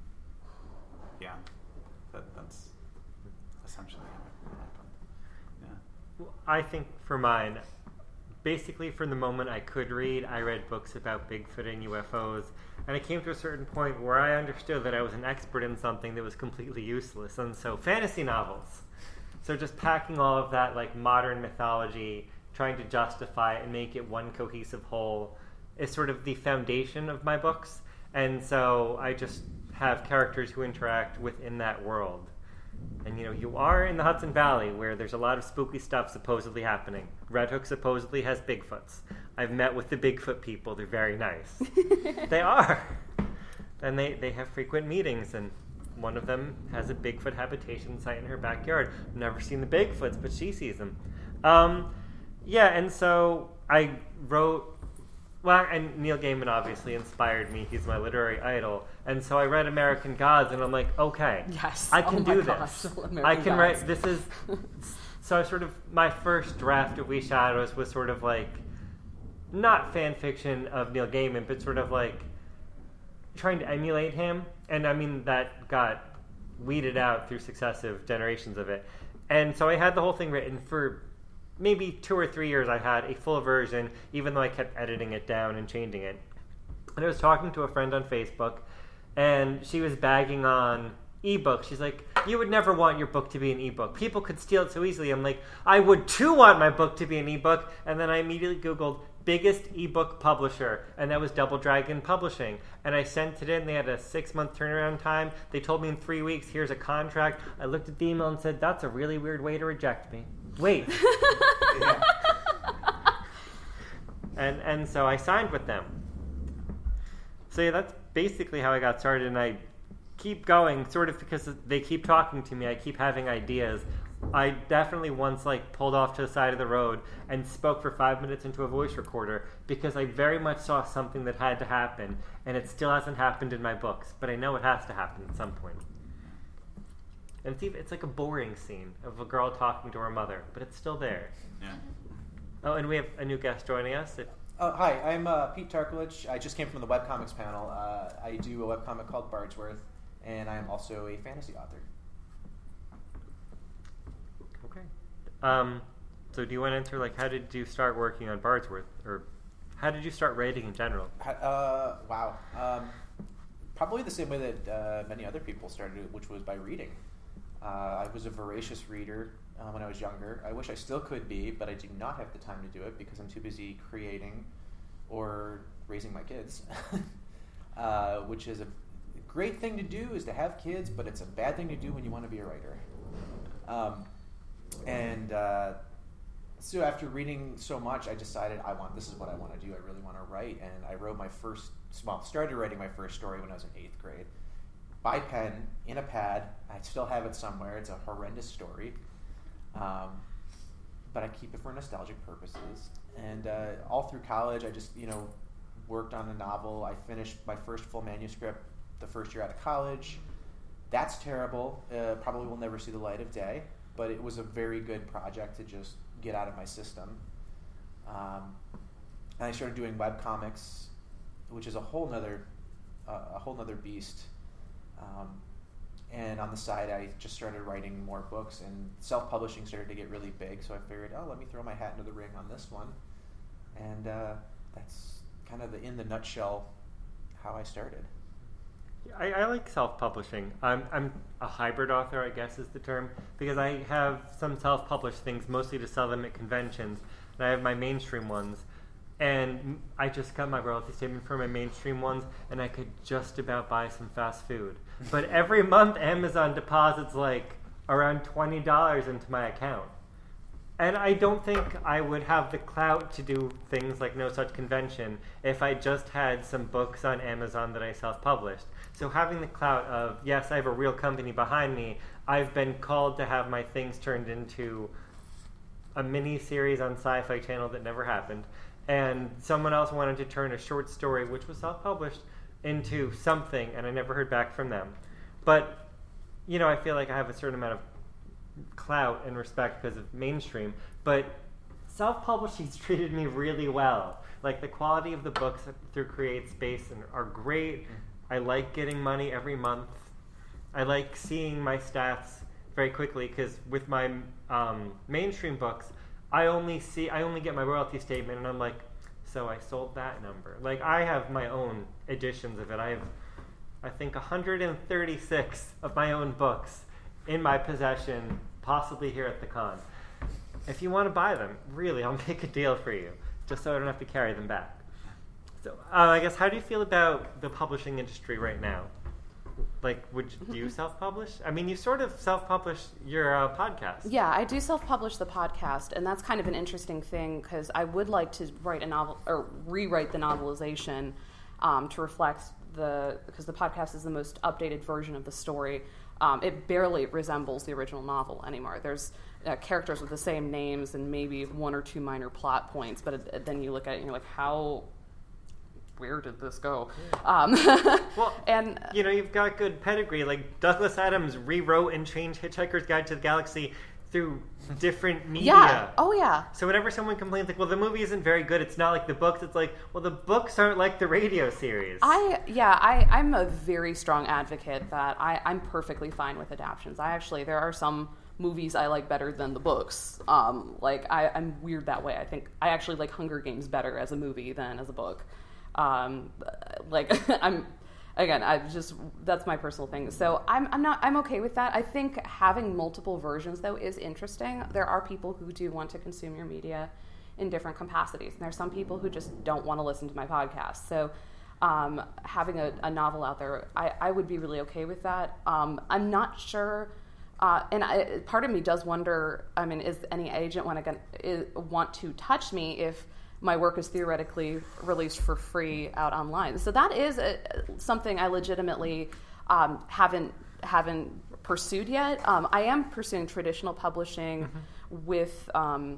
Yeah, that, that's essentially how it happened. Yeah. Well, I think for mine, basically from the moment I could read, I read books about Bigfoot and U F Os, and it came to a certain point where I understood that I was an expert in something that was completely useless, and so fantasy novels. So just packing all of that like modern mythology trying to justify and make it one cohesive whole is sort of the foundation of my books. And so I just have characters who interact within that world. And, you know, you are in the Hudson Valley where there's a lot of spooky stuff supposedly happening. Red Hook supposedly has Bigfoots. I've met with the Bigfoot people. They're very nice. They are. And they, they have frequent meetings, and one of them has a Bigfoot habitation site in her backyard. I've never seen the Bigfoots, but she sees them. Um, yeah, and so I wrote... Well, and Neil Gaiman obviously inspired me. He's my literary idol. And so I read American Gods, and I'm like, okay, yes. I can oh my do gosh, this. American I can Gods. write, this is, so I sort of, my first draft of We Shadows was sort of like, not fan fiction of Neil Gaiman, but sort of like trying to emulate him. And I mean, that got weeded out through successive generations of it. And so I had the whole thing written for maybe two or three years. I had a full version, even though I kept editing it down and changing it. And I was talking to a friend on Facebook, and she was bagging on ebooks. She's like, you would never want your book to be an ebook. People could steal it so easily. I'm like, I would too want my book to be an ebook. And then I immediately Googled biggest ebook publisher, and that was Double Dragon Publishing. And I sent it in. They had a six-month turnaround time. They told me in three weeks, here's a contract. I looked at the email and said, that's a really weird way to reject me. Wait. Yeah. And and so I signed with them. So yeah, that's basically how I got started, and I keep going sort of because they keep talking to me. I keep having ideas. I definitely once like pulled off to the side of the road and spoke for five minutes into a voice recorder because I very much saw something that had to happen, and it still hasn't happened in my books, but I know it has to happen at some point. And it's, even, it's like a boring scene of a girl talking to her mother, but it's still there. Yeah. Oh, and we have a new guest joining us. It, Uh, hi, I'm uh, Pete Tarkulich. I just came from the webcomics panel. Uh, I do a webcomic called Bardsworth, and I'm also a fantasy author. okay. Um, so do you want to answer, like, how did you start working on Bardsworth? Or how did you start writing in general? Uh, wow. Um, probably the same way that uh, many other people started, which was by reading. Uh, I was a voracious reader uh, when I was younger. I wish I still could be, but I do not have the time to do it because I'm too busy creating or raising my kids, uh, which is a great thing to do is to have kids, but it's a bad thing to do when you want to be a writer. Um, and uh, so after reading so much, I decided I want this is what I want to do. I really want to write, and I wrote my first, well, started writing my first story when I was in eighth grade. By pen, in a pad. I still have it somewhere. It's a horrendous story. Um, but I keep it for nostalgic purposes. And uh, all through college, I just, you know, worked on a novel. I finished my first full manuscript the first year out of college. That's terrible. Uh, probably will never see the light of day. But it was a very good project to just get out of my system. Um, and I started doing webcomics, which is a whole nother, uh, a whole nother beast. Um, and on the side, I just started writing more books, and self-publishing started to get really big. So I figured, oh, let me throw my hat into the ring on this one, and uh, that's kind of the, in the nutshell, how I started. I, I like self-publishing. I'm I'm a hybrid author, I guess is the term, because I have some self-published things, mostly to sell them at conventions, and I have my mainstream ones. And I just got my royalty statement for my mainstream ones, and I could just about buy some fast food. But every month, Amazon deposits like around twenty dollars into my account. And I don't think I would have the clout to do things like No Such Convention if I just had some books on Amazon that I self-published. So having the clout of, yes, I have a real company behind me, I've been called to have my things turned into a mini-series on Sci-Fi Channel that never happened. And someone else wanted to turn a short story, which was self-published, into something, and I never heard back from them. But, you know, I feel like I have a certain amount of clout and respect because of mainstream, but self-publishing's treated me really well. Like, the quality of the books through CreateSpace are great. I like getting money every month. I like seeing my stats very quickly, because with my um, mainstream books, I only see, I only get my royalty statement, and I'm like, so I sold that number. Like, I have my own editions of it. I have, I think, one hundred thirty-six of my own books in my possession, possibly here at the con. If you want to buy them, really, I'll make a deal for you, just so I don't have to carry them back. So, uh, I guess, how do you feel about the publishing industry right now? Like, would you, do you self-publish? I mean, you sort of self-publish your uh, podcast. Yeah, I do self-publish the podcast, and that's kind of an interesting thing because I would like to write a novel or rewrite the novelization um, to reflect the because the podcast is the most updated version of the story. Um, it barely resembles the original novel anymore. There's uh, characters with the same names and maybe one or two minor plot points, but it, then you look at it and you're like, how. Where did this go? Um, well, and you know, you've got good pedigree. Like Douglas Adams rewrote and changed Hitchhiker's Guide to the Galaxy through different media. Yeah. Oh, yeah. So whenever someone complains, like, well, the movie isn't very good, it's not like the books, it's like, well, the books aren't like the radio series. I yeah, I, I'm a very strong advocate that I, I'm perfectly fine with adaptions. I actually, there are some movies I like better than the books. Um, like, I, I'm weird that way. I think I actually like Hunger Games better as a movie than as a book. Um, like I'm, again, I just, that's my personal thing. So I'm, I'm not, I'm okay with that. I think having multiple versions though is interesting. There are people who do want to consume your media in different capacities. And there's some people who just don't want to listen to my podcast. So, um, having a, a novel out there, I, I would be really okay with that. Um, I'm not sure, uh, and I, part of me does wonder, I mean, is any agent want to, want to touch me if my work is theoretically released for free out online. So that is a, something I legitimately um, haven't haven't pursued yet. Um, I am pursuing traditional publishing mm-hmm. with um,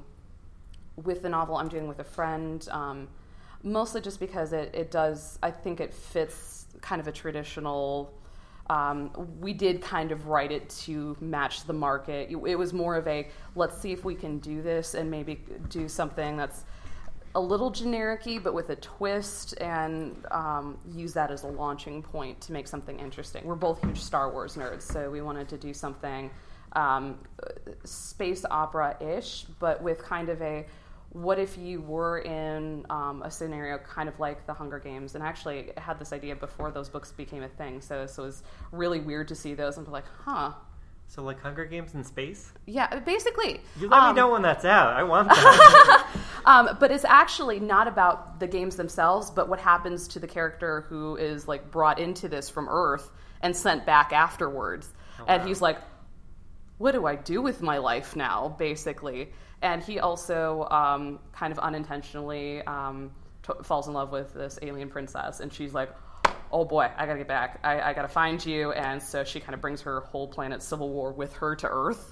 with the novel I'm doing with a friend, um, mostly just because it, it does, I think it fits kind of a traditional, um, we did kind of write it to match the market. It was more of a, let's see if we can do this and maybe do something that's a little generic-y, but with a twist, and um, use that as a launching point to make something interesting. We're both huge Star Wars nerds, so we wanted to do something um, space opera-ish, but with kind of a, what if you were in um, a scenario kind of like the Hunger Games? And actually I had this idea before those books became a thing, so, so it was really weird to see those and be like, huh. So like Hunger Games in space? Yeah, basically. You let um, me know when that's out. I want that. um, but it's actually not about the games themselves, but what happens to the character who is like brought into this from Earth and sent back afterwards. Oh, and wow. He's like, what do I do with my life now, basically? And he also um, kind of unintentionally um, t- falls in love with this alien princess, and she's like, oh boy, I gotta get back. I, I gotta find you. And so she kind of brings her whole planet Civil War with her to Earth.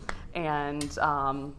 And um,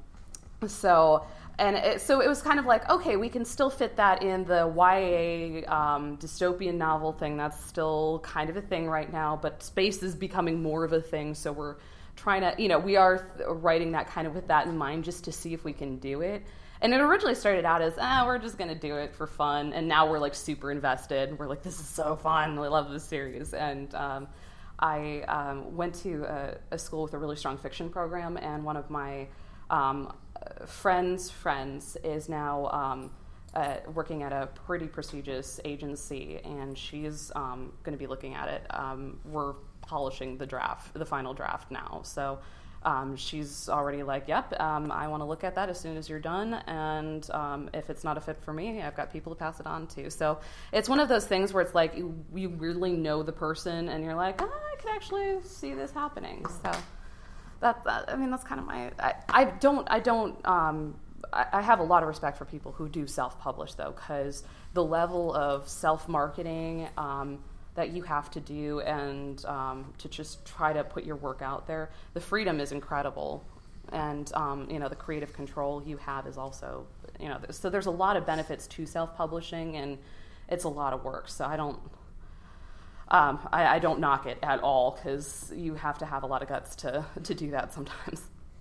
so, and it, so it was kind of like, okay, we can still fit that in the Y A um, dystopian novel thing. That's still kind of a thing right now, but space is becoming more of a thing. So we're trying to, you know, we are writing that kind of with that in mind just to see if we can do it. And it originally started out as, ah, we're just going to do it for fun. And now we're, like, super invested. We're like, this is so fun. I love this series. And um, I um, went to a, a school with a really strong fiction program. And one of my um, friends' friends is now um, uh, working at a pretty prestigious agency. And she's um, going to be looking at it. Um, we're polishing the draft, the final draft now. So... Um, she's already like, yep, um, I want to look at that as soon as you're done. And um, if it's not a fit for me, I've got people to pass it on to. So it's one of those things where it's like you, you really know the person and you're like, oh, I could actually see this happening. So that, that I mean, that's kind of my, I, I don't, I don't, um, I, I have a lot of respect for people who do self-publish though, because the level of self-marketing, um, that you have to do and um, to just try to put your work out there. The freedom is incredible. And, um, you know, the creative control you have is also, you know, so there's a lot of benefits to self-publishing, and it's a lot of work. So I don't, um, I, I don't knock it at all, because you have to have a lot of guts to, to do that sometimes.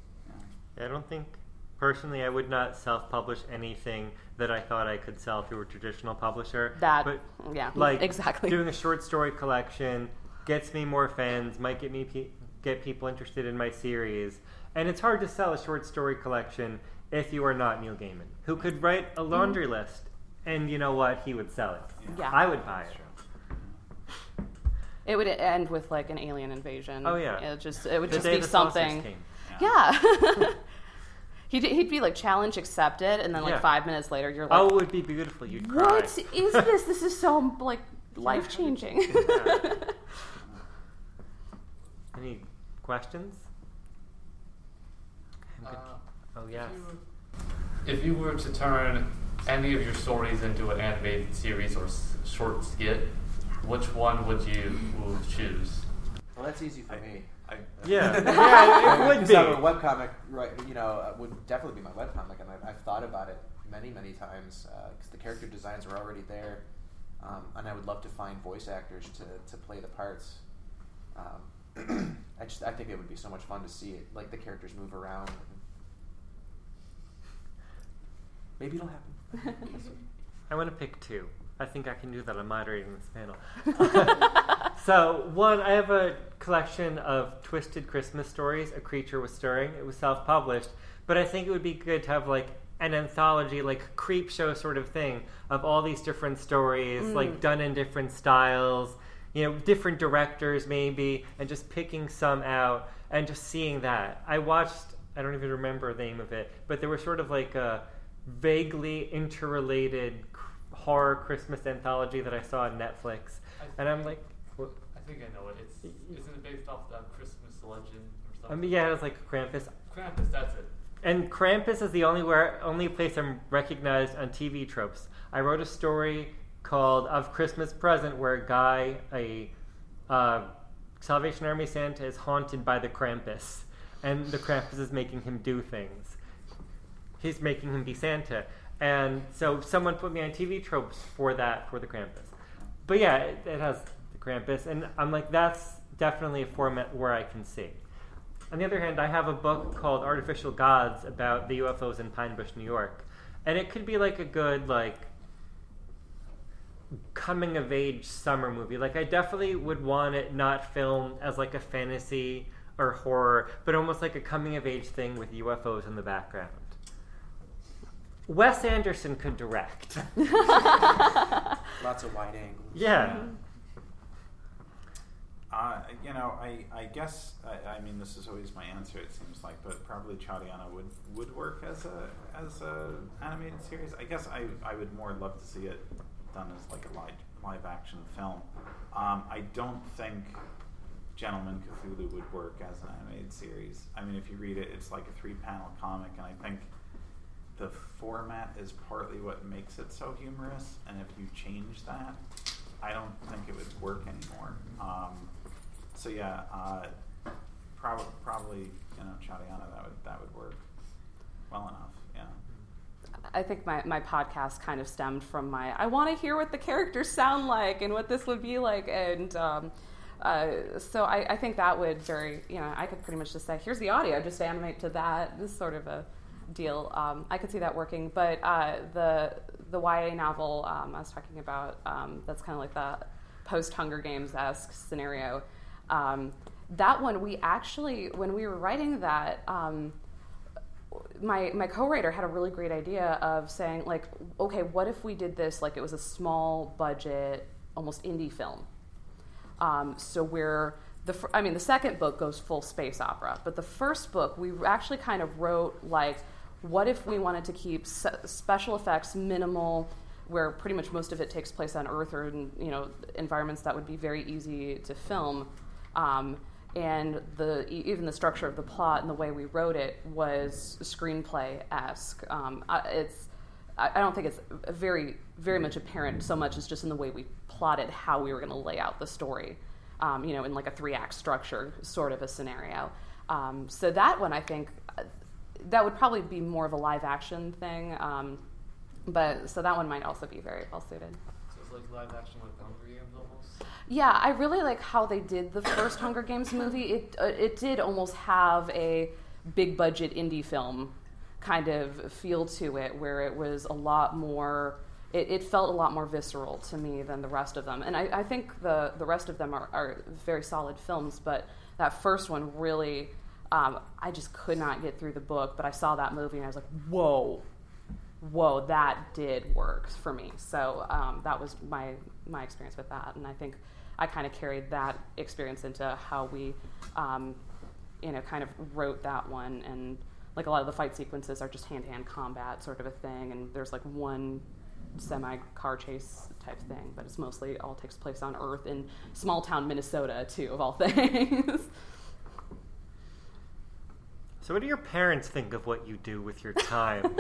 I don't think, personally, I would not self-publish anything that I thought I could sell through a traditional publisher. That, but, yeah, like, exactly. Doing a short story collection gets me more fans, might get me pe- get people interested in my series. And it's hard to sell a short story collection if you are not Neil Gaiman, who could write a laundry mm-hmm. list, and you know what? He would sell it. Yeah. I would buy it. It would end with, like, an alien invasion. Oh, yeah. It just it would the just day be the something. Came. Yeah. He'd, he'd be like, challenge accepted, and then like Yeah. five minutes later, you're like, Oh, it would be beautiful. You'd cry. what is this? This is so like life changing. Yeah. Any questions? I'm good. Uh, Oh, yes. If you, were, if you were to turn any of your stories into an animated series or s- short skit, which one would you would choose? Well, that's easy for I- me. I, Yeah, yeah, it would Because be. I'm a webcomic, right? You know, uh, would definitely be my webcomic, and I've, I've thought about it many, many times because the character designs are already there, um, and I would love to find voice actors to, to play the parts. Um, I just I think it would be so much fun to see it, like the characters move around. Maybe it'll happen. I want to pick two. I think I can do that. I'm moderating this panel. So, one, I have a collection of Twisted Christmas Stories, A Creature Was Stirring. It was self-published, but I think it would be good to have, like, an anthology, like, creep show sort of thing of all these different stories, Mm. like, done in different styles, you know, different directors maybe, and just picking some out and just seeing that. I watched, I don't even remember the name of it, but there were sort of like a vaguely interrelated c- horror Christmas anthology that I saw on Netflix. I And I'm like, what? I think I know it. It's isn't it based off the Christmas legend or I something? mean, yeah, it was like Krampus. Krampus, that's it. And Krampus is the only where only place I'm recognized on T V tropes. I wrote a story called Of Christmas Present where a guy, a uh, Salvation Army Santa, is haunted by the Krampus. And the Krampus is making him do things. He's making him be Santa. And so someone put me on T V tropes for that, for the Krampus. But yeah, it, it has the Krampus. And I'm like, that's definitely a format where I can see. On the other hand, I have a book called Artificial Gods about the U F Os in Pine Bush, New York. And it could be like a good, like, coming-of-age summer movie. Like, I definitely would want it not filmed as, like, a fantasy or horror, but almost like a coming-of-age thing with U F Os in the background. Wes Anderson could direct. Lots of wide angles. Yeah. Uh, you know, I, I guess, I, I mean, this is always my answer, it seems like, but probably Chadiana would, would work as a as a animated series. I guess I, I would more love to see it done as like a live, live action film. Um, I don't think Gentleman Cthulhu would work as an animated series. I mean, if you read it, it's like a three-panel comic, and I think the format is partly what makes it so humorous, and if you change that, I don't think it would work anymore. Um, so yeah, uh, prob- probably you know Chadiana, that would that would work well enough. Yeah. I think my, my podcast kind of stemmed from my, I want to hear what the characters sound like and what this would be like. And um, uh, so I, I think that would very, you know, I could pretty much just say, here's the audio, just animate to that. This is sort of a deal. Um, I could see that working. But uh, the the Y A novel um, I was talking about, um, that's kind of like the post-Hunger Games-esque scenario. Um, that one, we actually, when we were writing that, um, my my co-writer had a really great idea of saying, like, okay, what if we did this like it was a small budget, almost indie film? Um, so we're the fir- I mean, the second book goes full space opera, but the first book we actually kind of wrote like, what if we wanted to keep se- special effects minimal, where pretty much most of it takes place on Earth or in, you know, environments that would be very easy to film. Um, And the even the structure of the plot and the way we wrote it was screenplay-esque. Um, I, it's I, I don't think it's very very much apparent so much as just in the way we plotted how we were going to lay out the story. Um, you know, in like a three-act structure sort of a scenario. Um, so that one, I think, uh, that would probably be more of a live-action thing. Um, but so that one might also be very well suited. So it's like live action like the Hunger Games almost. Yeah, I really like how they did the first Hunger Games movie. It uh, it did almost have a big budget indie film kind of feel to it, where it was a lot more. It, it felt a lot more visceral to me than the rest of them, and I, I think the the rest of them are, are very solid films. But that first one really, um, I just could not get through the book. But I saw that movie and I was like, whoa. Whoa, that did work for me. So um, that was my my experience with that, and I think I kind of carried that experience into how we, um, you know, kind of wrote that one. And like a lot of the fight sequences are just hand-to-hand combat sort of a thing, and there's like one semi-car chase type thing, but it's mostly all takes place on Earth in small-town Minnesota, too, of all things. So what do your parents think of what you do with your time?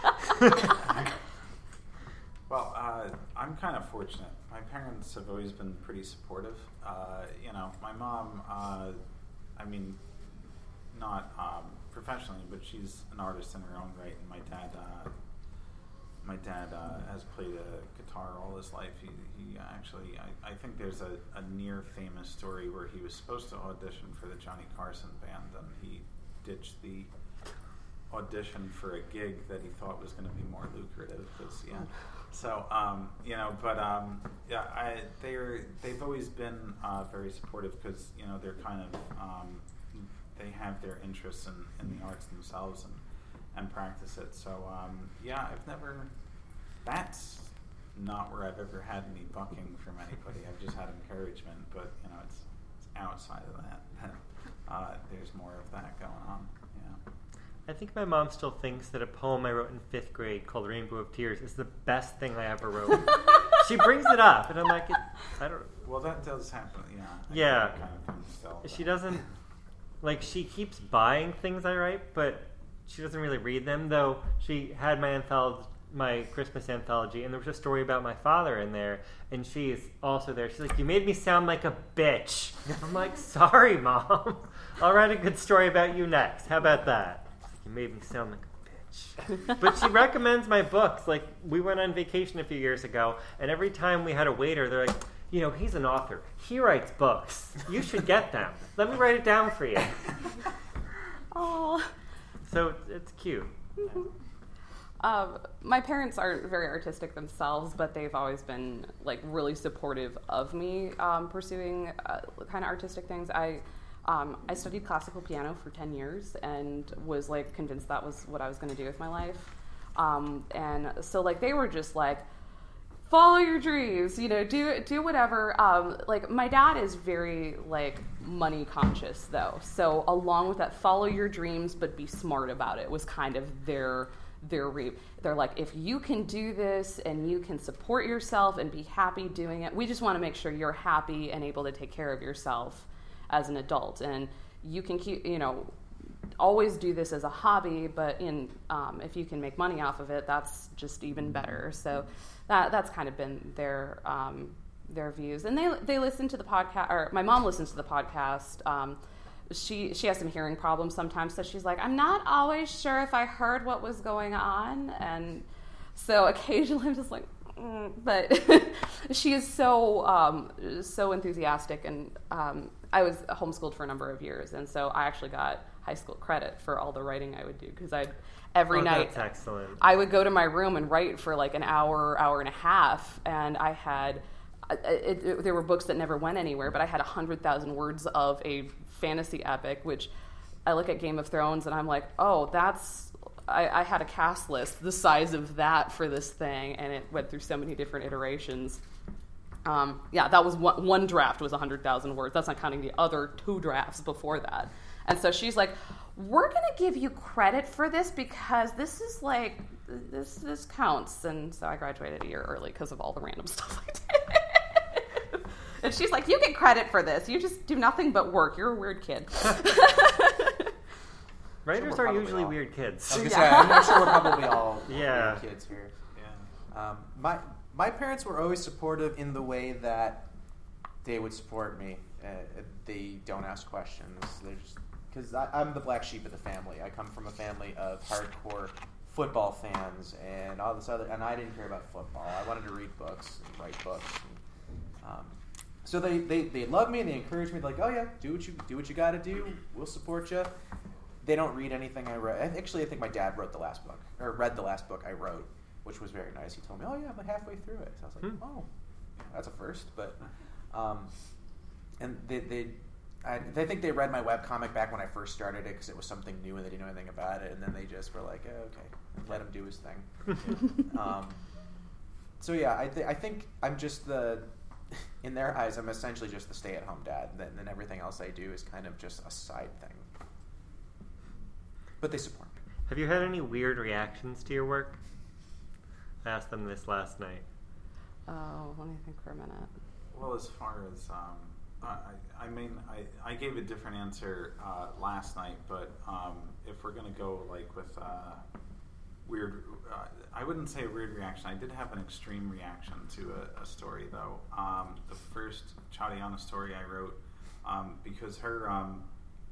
Well, uh, I'm kind of fortunate. My parents have always been pretty supportive. Uh, you know, my mom, uh, I mean, not um, professionally, but she's an artist in her own right, and my dad uh, My dad uh, has played a guitar all his life. He, he actually, I, I think there's a, a near famous story where he was supposed to audition for the Johnny Carson band, and he ditched the audition for a gig that he thought was going to be more lucrative. Cause, yeah. So, um, you know, but um, yeah, I, they're, they've always been uh, very supportive because, you know, they're kind of, um, they have their interests in, in the arts themselves and and practice it. So, um, yeah, I've never, that's not where I've ever had any bucking from anybody. I've just had encouragement, but, you know, it's, it's outside of that. uh, there's more of that going on, yeah. I think my mom still thinks that a poem I wrote in fifth grade called Rainbow of Tears is the best thing I ever wrote. She brings it up, and I'm like, it, I don't... Well, that does happen, yeah. I Yeah. Kind of thing still, She doesn't, like, she keeps buying things I write, but she doesn't really read them, though she had my anthology, my Christmas anthology, and there was a story about my father in there, and she's also there. She's like, you made me sound like a bitch. I'm like, sorry, Mom. I'll write a good story about you next. How about that? You made me sound like a bitch. But she recommends my books. Like, we went on vacation a few years ago, and every time we had a waiter, they're like, you know, he's an author. He writes books. You should get them. Let me write it down for you. Oh. So it's cute. Mm-hmm. Um, my parents aren't very artistic themselves, but they've always been like really supportive of me um, pursuing uh, kind of artistic things. I um, I studied classical piano for ten years and was like convinced that was what I was going to do with my life. Um, and so like they were just like, follow your dreams, you know, do do whatever. Um, like my dad is very like money conscious though, so along with that, follow your dreams but be smart about it was kind of their their re- they're like, if you can do this and you can support yourself and be happy doing it, we just want to make sure you're happy and able to take care of yourself as an adult, and you can keep, you know, always do this as a hobby, but in um, if you can make money off of it, that's just even better. So that that's kind of been their um, their views, and they they listen to the podcast. Or my mom listens to the podcast. Um, she she has some hearing problems sometimes, so she's like, I'm not always sure if I heard what was going on, and so occasionally I'm just like, mm, but she is so um, so enthusiastic, and um, I was homeschooled for a number of years, and so I actually got high school credit for all the writing I would do because I'd every oh, night that's excellent. I would go to my room and write for like an hour, hour and a half, and I had it, it, there were books that never went anywhere, but I had a hundred thousand words of a fantasy epic, which I look at Game of Thrones and I'm like, oh, that's I, I had a cast list the size of that for this thing, and it went through so many different iterations. Um, yeah, that was one, one draft was a hundred thousand words. That's not counting the other two drafts before that. And so she's like, we're going to give you credit for this because this is like, this this counts. And so I graduated a year early because of all the random stuff I did. And she's like, you get credit for this. You just do nothing but work. You're a weird kid. Writers Sure, are we're usually all- weird kids. I was gonna Yeah. say, I'm, I'm sure we're probably all Yeah. weird kids here. Yeah. Um, my my parents were always supportive in the way that they would support me. Uh, they don't ask questions. They're just because I'm the black sheep of the family. I come from a family of hardcore football fans and all this other, and I didn't care about football. I wanted to read books and write books. And, um, so they, they, they love me and they encourage me. Like, oh yeah, do what you do what you got to do. We'll support you. They don't read anything I wrote. Actually, I think my dad wrote the last book or read the last book I wrote, which was very nice. He told me, oh yeah, I'm halfway through it. So I was like, Hmm. oh, that's a first. But um, and they they. I, they think they read my webcomic back when I first started it because it was something new and they didn't know anything about it, and then they just were like, oh, okay, let him do his thing. um, so yeah, I, th- I think I'm just the, in their eyes, I'm essentially just the stay-at-home dad, and then everything else I do is kind of just a side thing. But they support me. Have you had any weird reactions to your work? I asked them this last night. Oh, let me think for a minute. Well, as far as um, I, I mean, I, I gave a different answer uh, last night, but um, if we're gonna go like with uh, weird, uh, I wouldn't say a weird reaction. I did have an extreme reaction to a, a story though. Um, the first Chadiana story I wrote, um, because her um,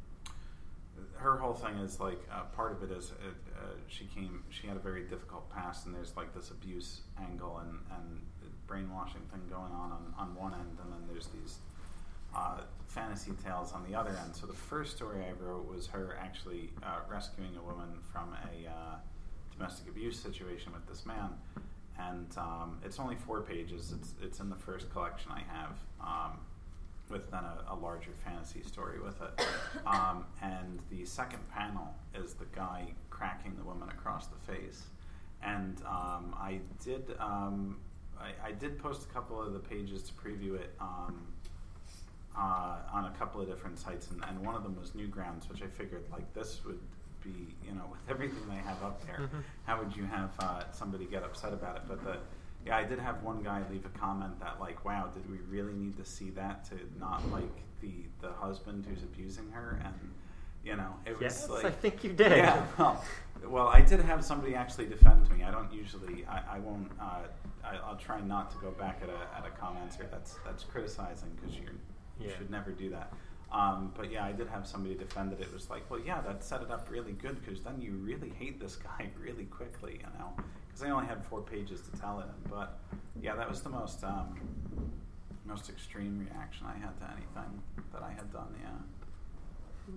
her whole thing is like uh, part of it is uh, uh, she came, she had a very difficult past, and there's like this abuse angle and and brainwashing thing going on, on on one end, and then there's these uh, fantasy tales on the other end. So the first story I wrote was her actually uh, rescuing a woman from a uh, domestic abuse situation with this man, and um, it's only four pages. It's it's in the first collection I have, um, with then a, a larger fantasy story with it. Um, and the second panel is the guy cracking the woman across the face, and um, I did. Um, I, I did post a couple of the pages to preview it um, uh, on a couple of different sites, and, and one of them was Newgrounds, which I figured like this would be, you know, with everything they have up there, mm-hmm. how would you have uh, somebody get upset about it? But the yeah, I did have one guy leave a comment that like, wow, did we really need to see that to not like the the husband who's abusing her? And you know, it was yes, like, I think you did. Yeah, well, well, I did have somebody actually defend me. I don't usually, I, I won't. Uh, I, I'll try not to go back at a at a commenter that's that's criticizing, because you you yeah. should never do that. Um, but yeah, I did have somebody defend it. It was like, well, yeah, that set it up really good, because then you really hate this guy really quickly, you know, because I only had four pages to tell it in. But yeah, that was the most um, most extreme reaction I had to anything that I had done. Yeah.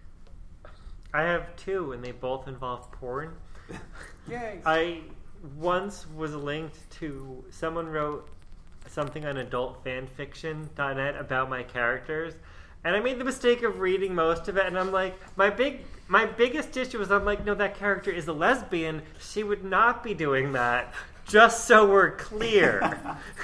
I have two, and they both involve porn. Yay! I once was linked to, someone wrote something on adult fanfiction dot net about my characters, and I made the mistake of reading most of it, and I'm like, my big, my biggest issue was, I'm like, no, that character is a lesbian. She would not be doing that, just so we're clear.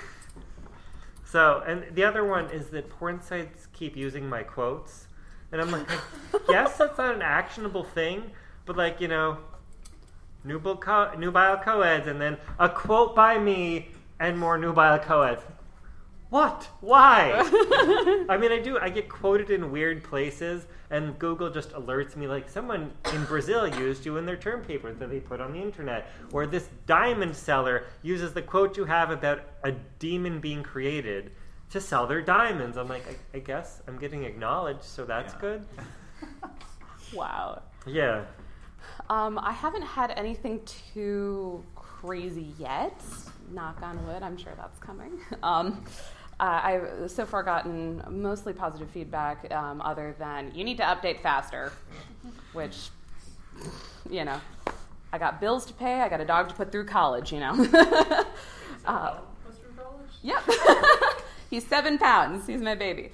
So, and the other one is that porn sites keep using my quotes, and I'm like, yes, that's not an actionable thing, but like, you know, nubile, co- nubile coeds, and then a quote by me, and more nubile coeds. What? Why? I mean, I do. I get quoted in weird places, and Google just alerts me, like, someone in Brazil used you in their term papers that they put on the internet. Or this diamond seller uses the quote you have about a demon being created to sell their diamonds. I'm like, I, I guess I'm getting acknowledged, so that's Yeah. good. Wow. Yeah. Um, I haven't had anything too crazy yet. Knock on wood. I'm sure that's coming. Um, uh, I've so far gotten mostly positive feedback, um, other than you need to update faster, which, you know, I got bills to pay. I got a dog to put through college, you know. uh, yep. He's seven pounds. He's my baby.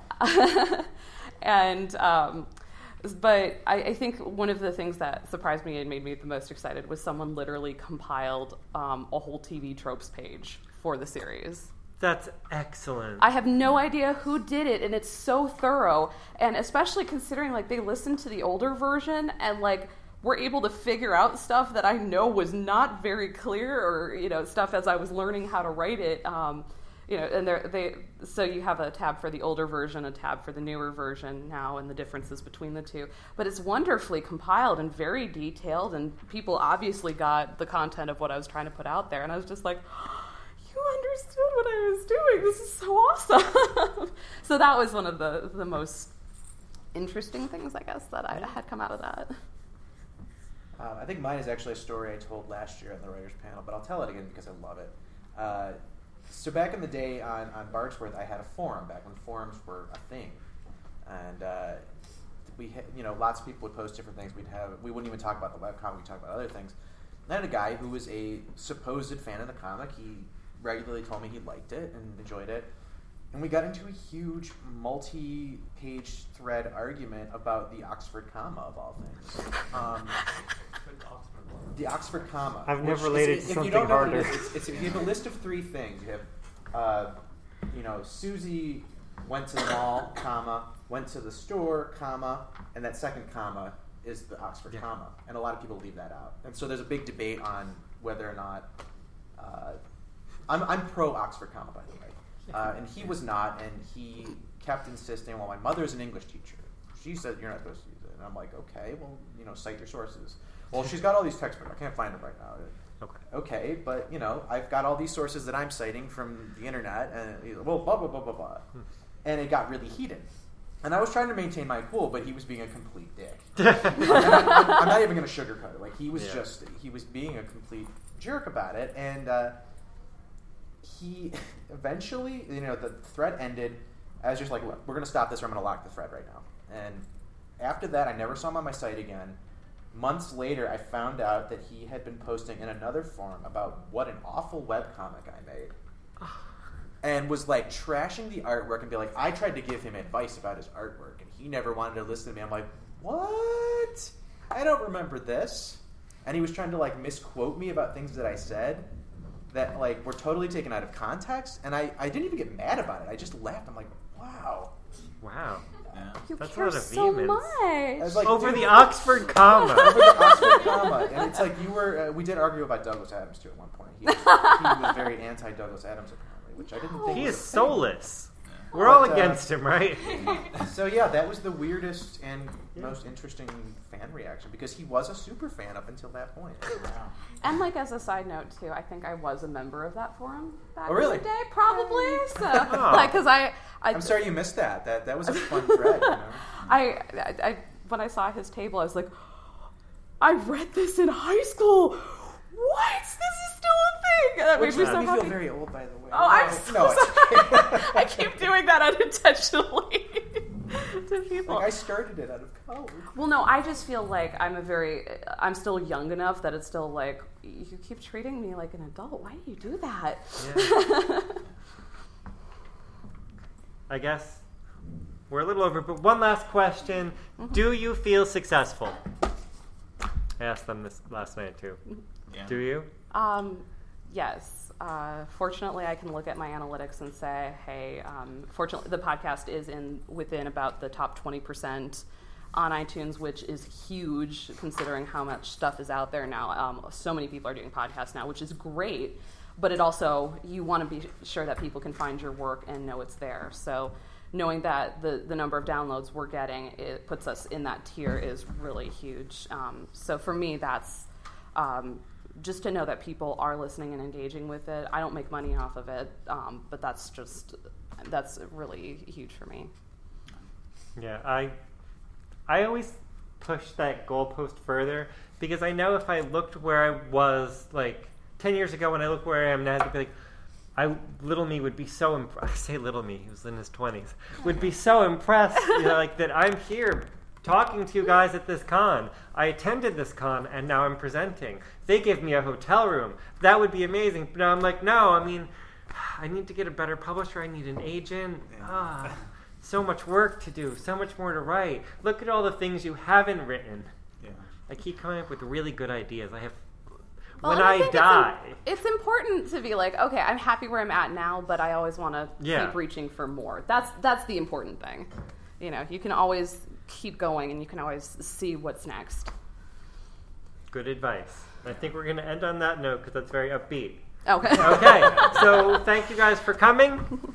and... Um, But I, I think one of the things that surprised me and made me the most excited was someone literally compiled um, a whole T V tropes page for the series. That's excellent. I have no idea who did it, and it's so thorough. And especially considering, like, they listened to the older version and, like, were able to figure out stuff that I know was not very clear, or, you know, stuff as I was learning how to write it. Um, You know, and they're, they so you have a tab for the older version, a tab for the newer version now, and the differences between the two. But it's wonderfully compiled and very detailed, and people obviously got the content of what I was trying to put out there. And I was just like, you understood what I was doing. This is so awesome. So that was one of the, the most interesting things, I guess, that I had come out of that. Um, I think mine is actually a story I told last year on the writers' panel, but I'll tell it again because I love it. Uh, So back in the day on, on Bardsworth, I had a forum, back when forums were a thing. And uh, we had, you know, lots of people would post different things. We'd have, we wouldn't even talk about the webcomic, we'd talk about other things. And I had a guy who was a supposed fan of the comic. He regularly told me he liked it and enjoyed it. And we got into a huge multi-page thread argument about the Oxford comma, of all things. Um, The Oxford comma. I've never related is, to if something you don't know harder. What it is, it's, it's, you have a list of three things. You have, uh, you know, Susie went to the mall, comma, went to the store, comma, and that second comma is the Oxford Yeah. comma, and a lot of people leave that out. And so there's a big debate on whether or not uh, I'm, I'm pro Oxford comma, by the way, uh, and he was not, and he kept insisting. Well, my mother's an English teacher. She said you're not supposed to use it, and I'm like, okay, well, you know, cite your sources. Well, she's got all these textbooks. I can't find them right now. Okay. Okay, but you know, I've got all these sources that I'm citing from the internet, and he's like, well, blah blah blah blah blah, and it got really heated. And I was trying to maintain my cool, but he was being a complete dick. Like, I'm, not, I'm not even going to sugarcoat it. Like he was Yeah. just, he was being a complete jerk about it, and uh, he eventually, you know, the thread ended. I was just like, look, we're going to stop this, or I'm going to lock the thread right now. And after that, I never saw him on my site again. Months later, I found out that he had been posting in another forum about what an awful webcomic I made. And was like trashing the artwork and be like, I tried to give him advice about his artwork and he never wanted to listen to me. I'm like, what? I don't remember this. And he was trying to like misquote me about things that I said that like were totally taken out of context. And I, I didn't even get mad about it. I just laughed. I'm like, wow. Wow. Yeah. You That's a care lot of so vehemence. I much. was like, Over dude, the Oxford comma. over the Oxford comma. And it's like you were, uh, we did argue about Douglas Adams too at one point. He was, he was very anti-Douglas Adams apparently, which I didn't think He was is a thing. soulless. We're But, all uh, against him, right? So yeah, that was the weirdest and Yeah. most interesting fan reaction because he was a super fan up until that point. Wow. And like as a side note too, I think I was a member of that forum back Oh, really? in the day, probably. So Oh. like, because I, I, I'm sorry you missed that. That that was a fun thread. You know? I, I, I, when I saw his table, I was like, I read this in high school. What? This is still a thing. That Which made me made so me happy. feel very old, by the way. Oh, I'm No, so no, it's sorry. okay. I keep doing that unintentionally to people. Like I started it out of college. Well, no, I just feel like I'm a very, I'm still young enough that it's still like, you keep treating me like an adult. Why do you do that? Yeah. I guess we're a little over, but one last question. Mm-hmm. Do you feel successful? I asked them this last night too. Yeah. Do you? Um, yes. Uh, fortunately, I can look at my analytics and say, hey, um, fortunately, the podcast is in within about the top twenty percent on iTunes, which is huge considering how much stuff is out there now. Um, so many people are doing podcasts now, which is great. But it also, you want to be sure that people can find your work and know it's there. So knowing that the, the number of downloads we're getting, it puts us in that tier is really huge. Um, so for me, that's um, just to know that people are listening and engaging with it. I don't make money off of it, um, but that's just, that's really huge for me. Yeah, I I always push that goalpost further because I know if I looked where I was like ten years ago when I look where I am now, I'd be like, I little me would be so impressed. I say little me, he was in his twenties, would be so impressed, you know, like that I'm here talking to you guys at this con. I attended this con and now I'm presenting. They give me a hotel room. That would be amazing. But now I'm like, no, I mean, I need to get a better publisher. I need an agent. Ah, so much work to do. So much more to write. Look at all the things you haven't written. Yeah. I keep coming up with really good ideas. I have. Well, when and I think die. It's, im- it's important to be like, okay, I'm happy where I'm at now, but I always want to Yeah. keep reaching for more. That's that's the important thing. You know, you can always keep going, and you can always see what's next. Good advice. I think we're going to end on that note because that's very upbeat. Okay. Okay, so thank you guys for coming.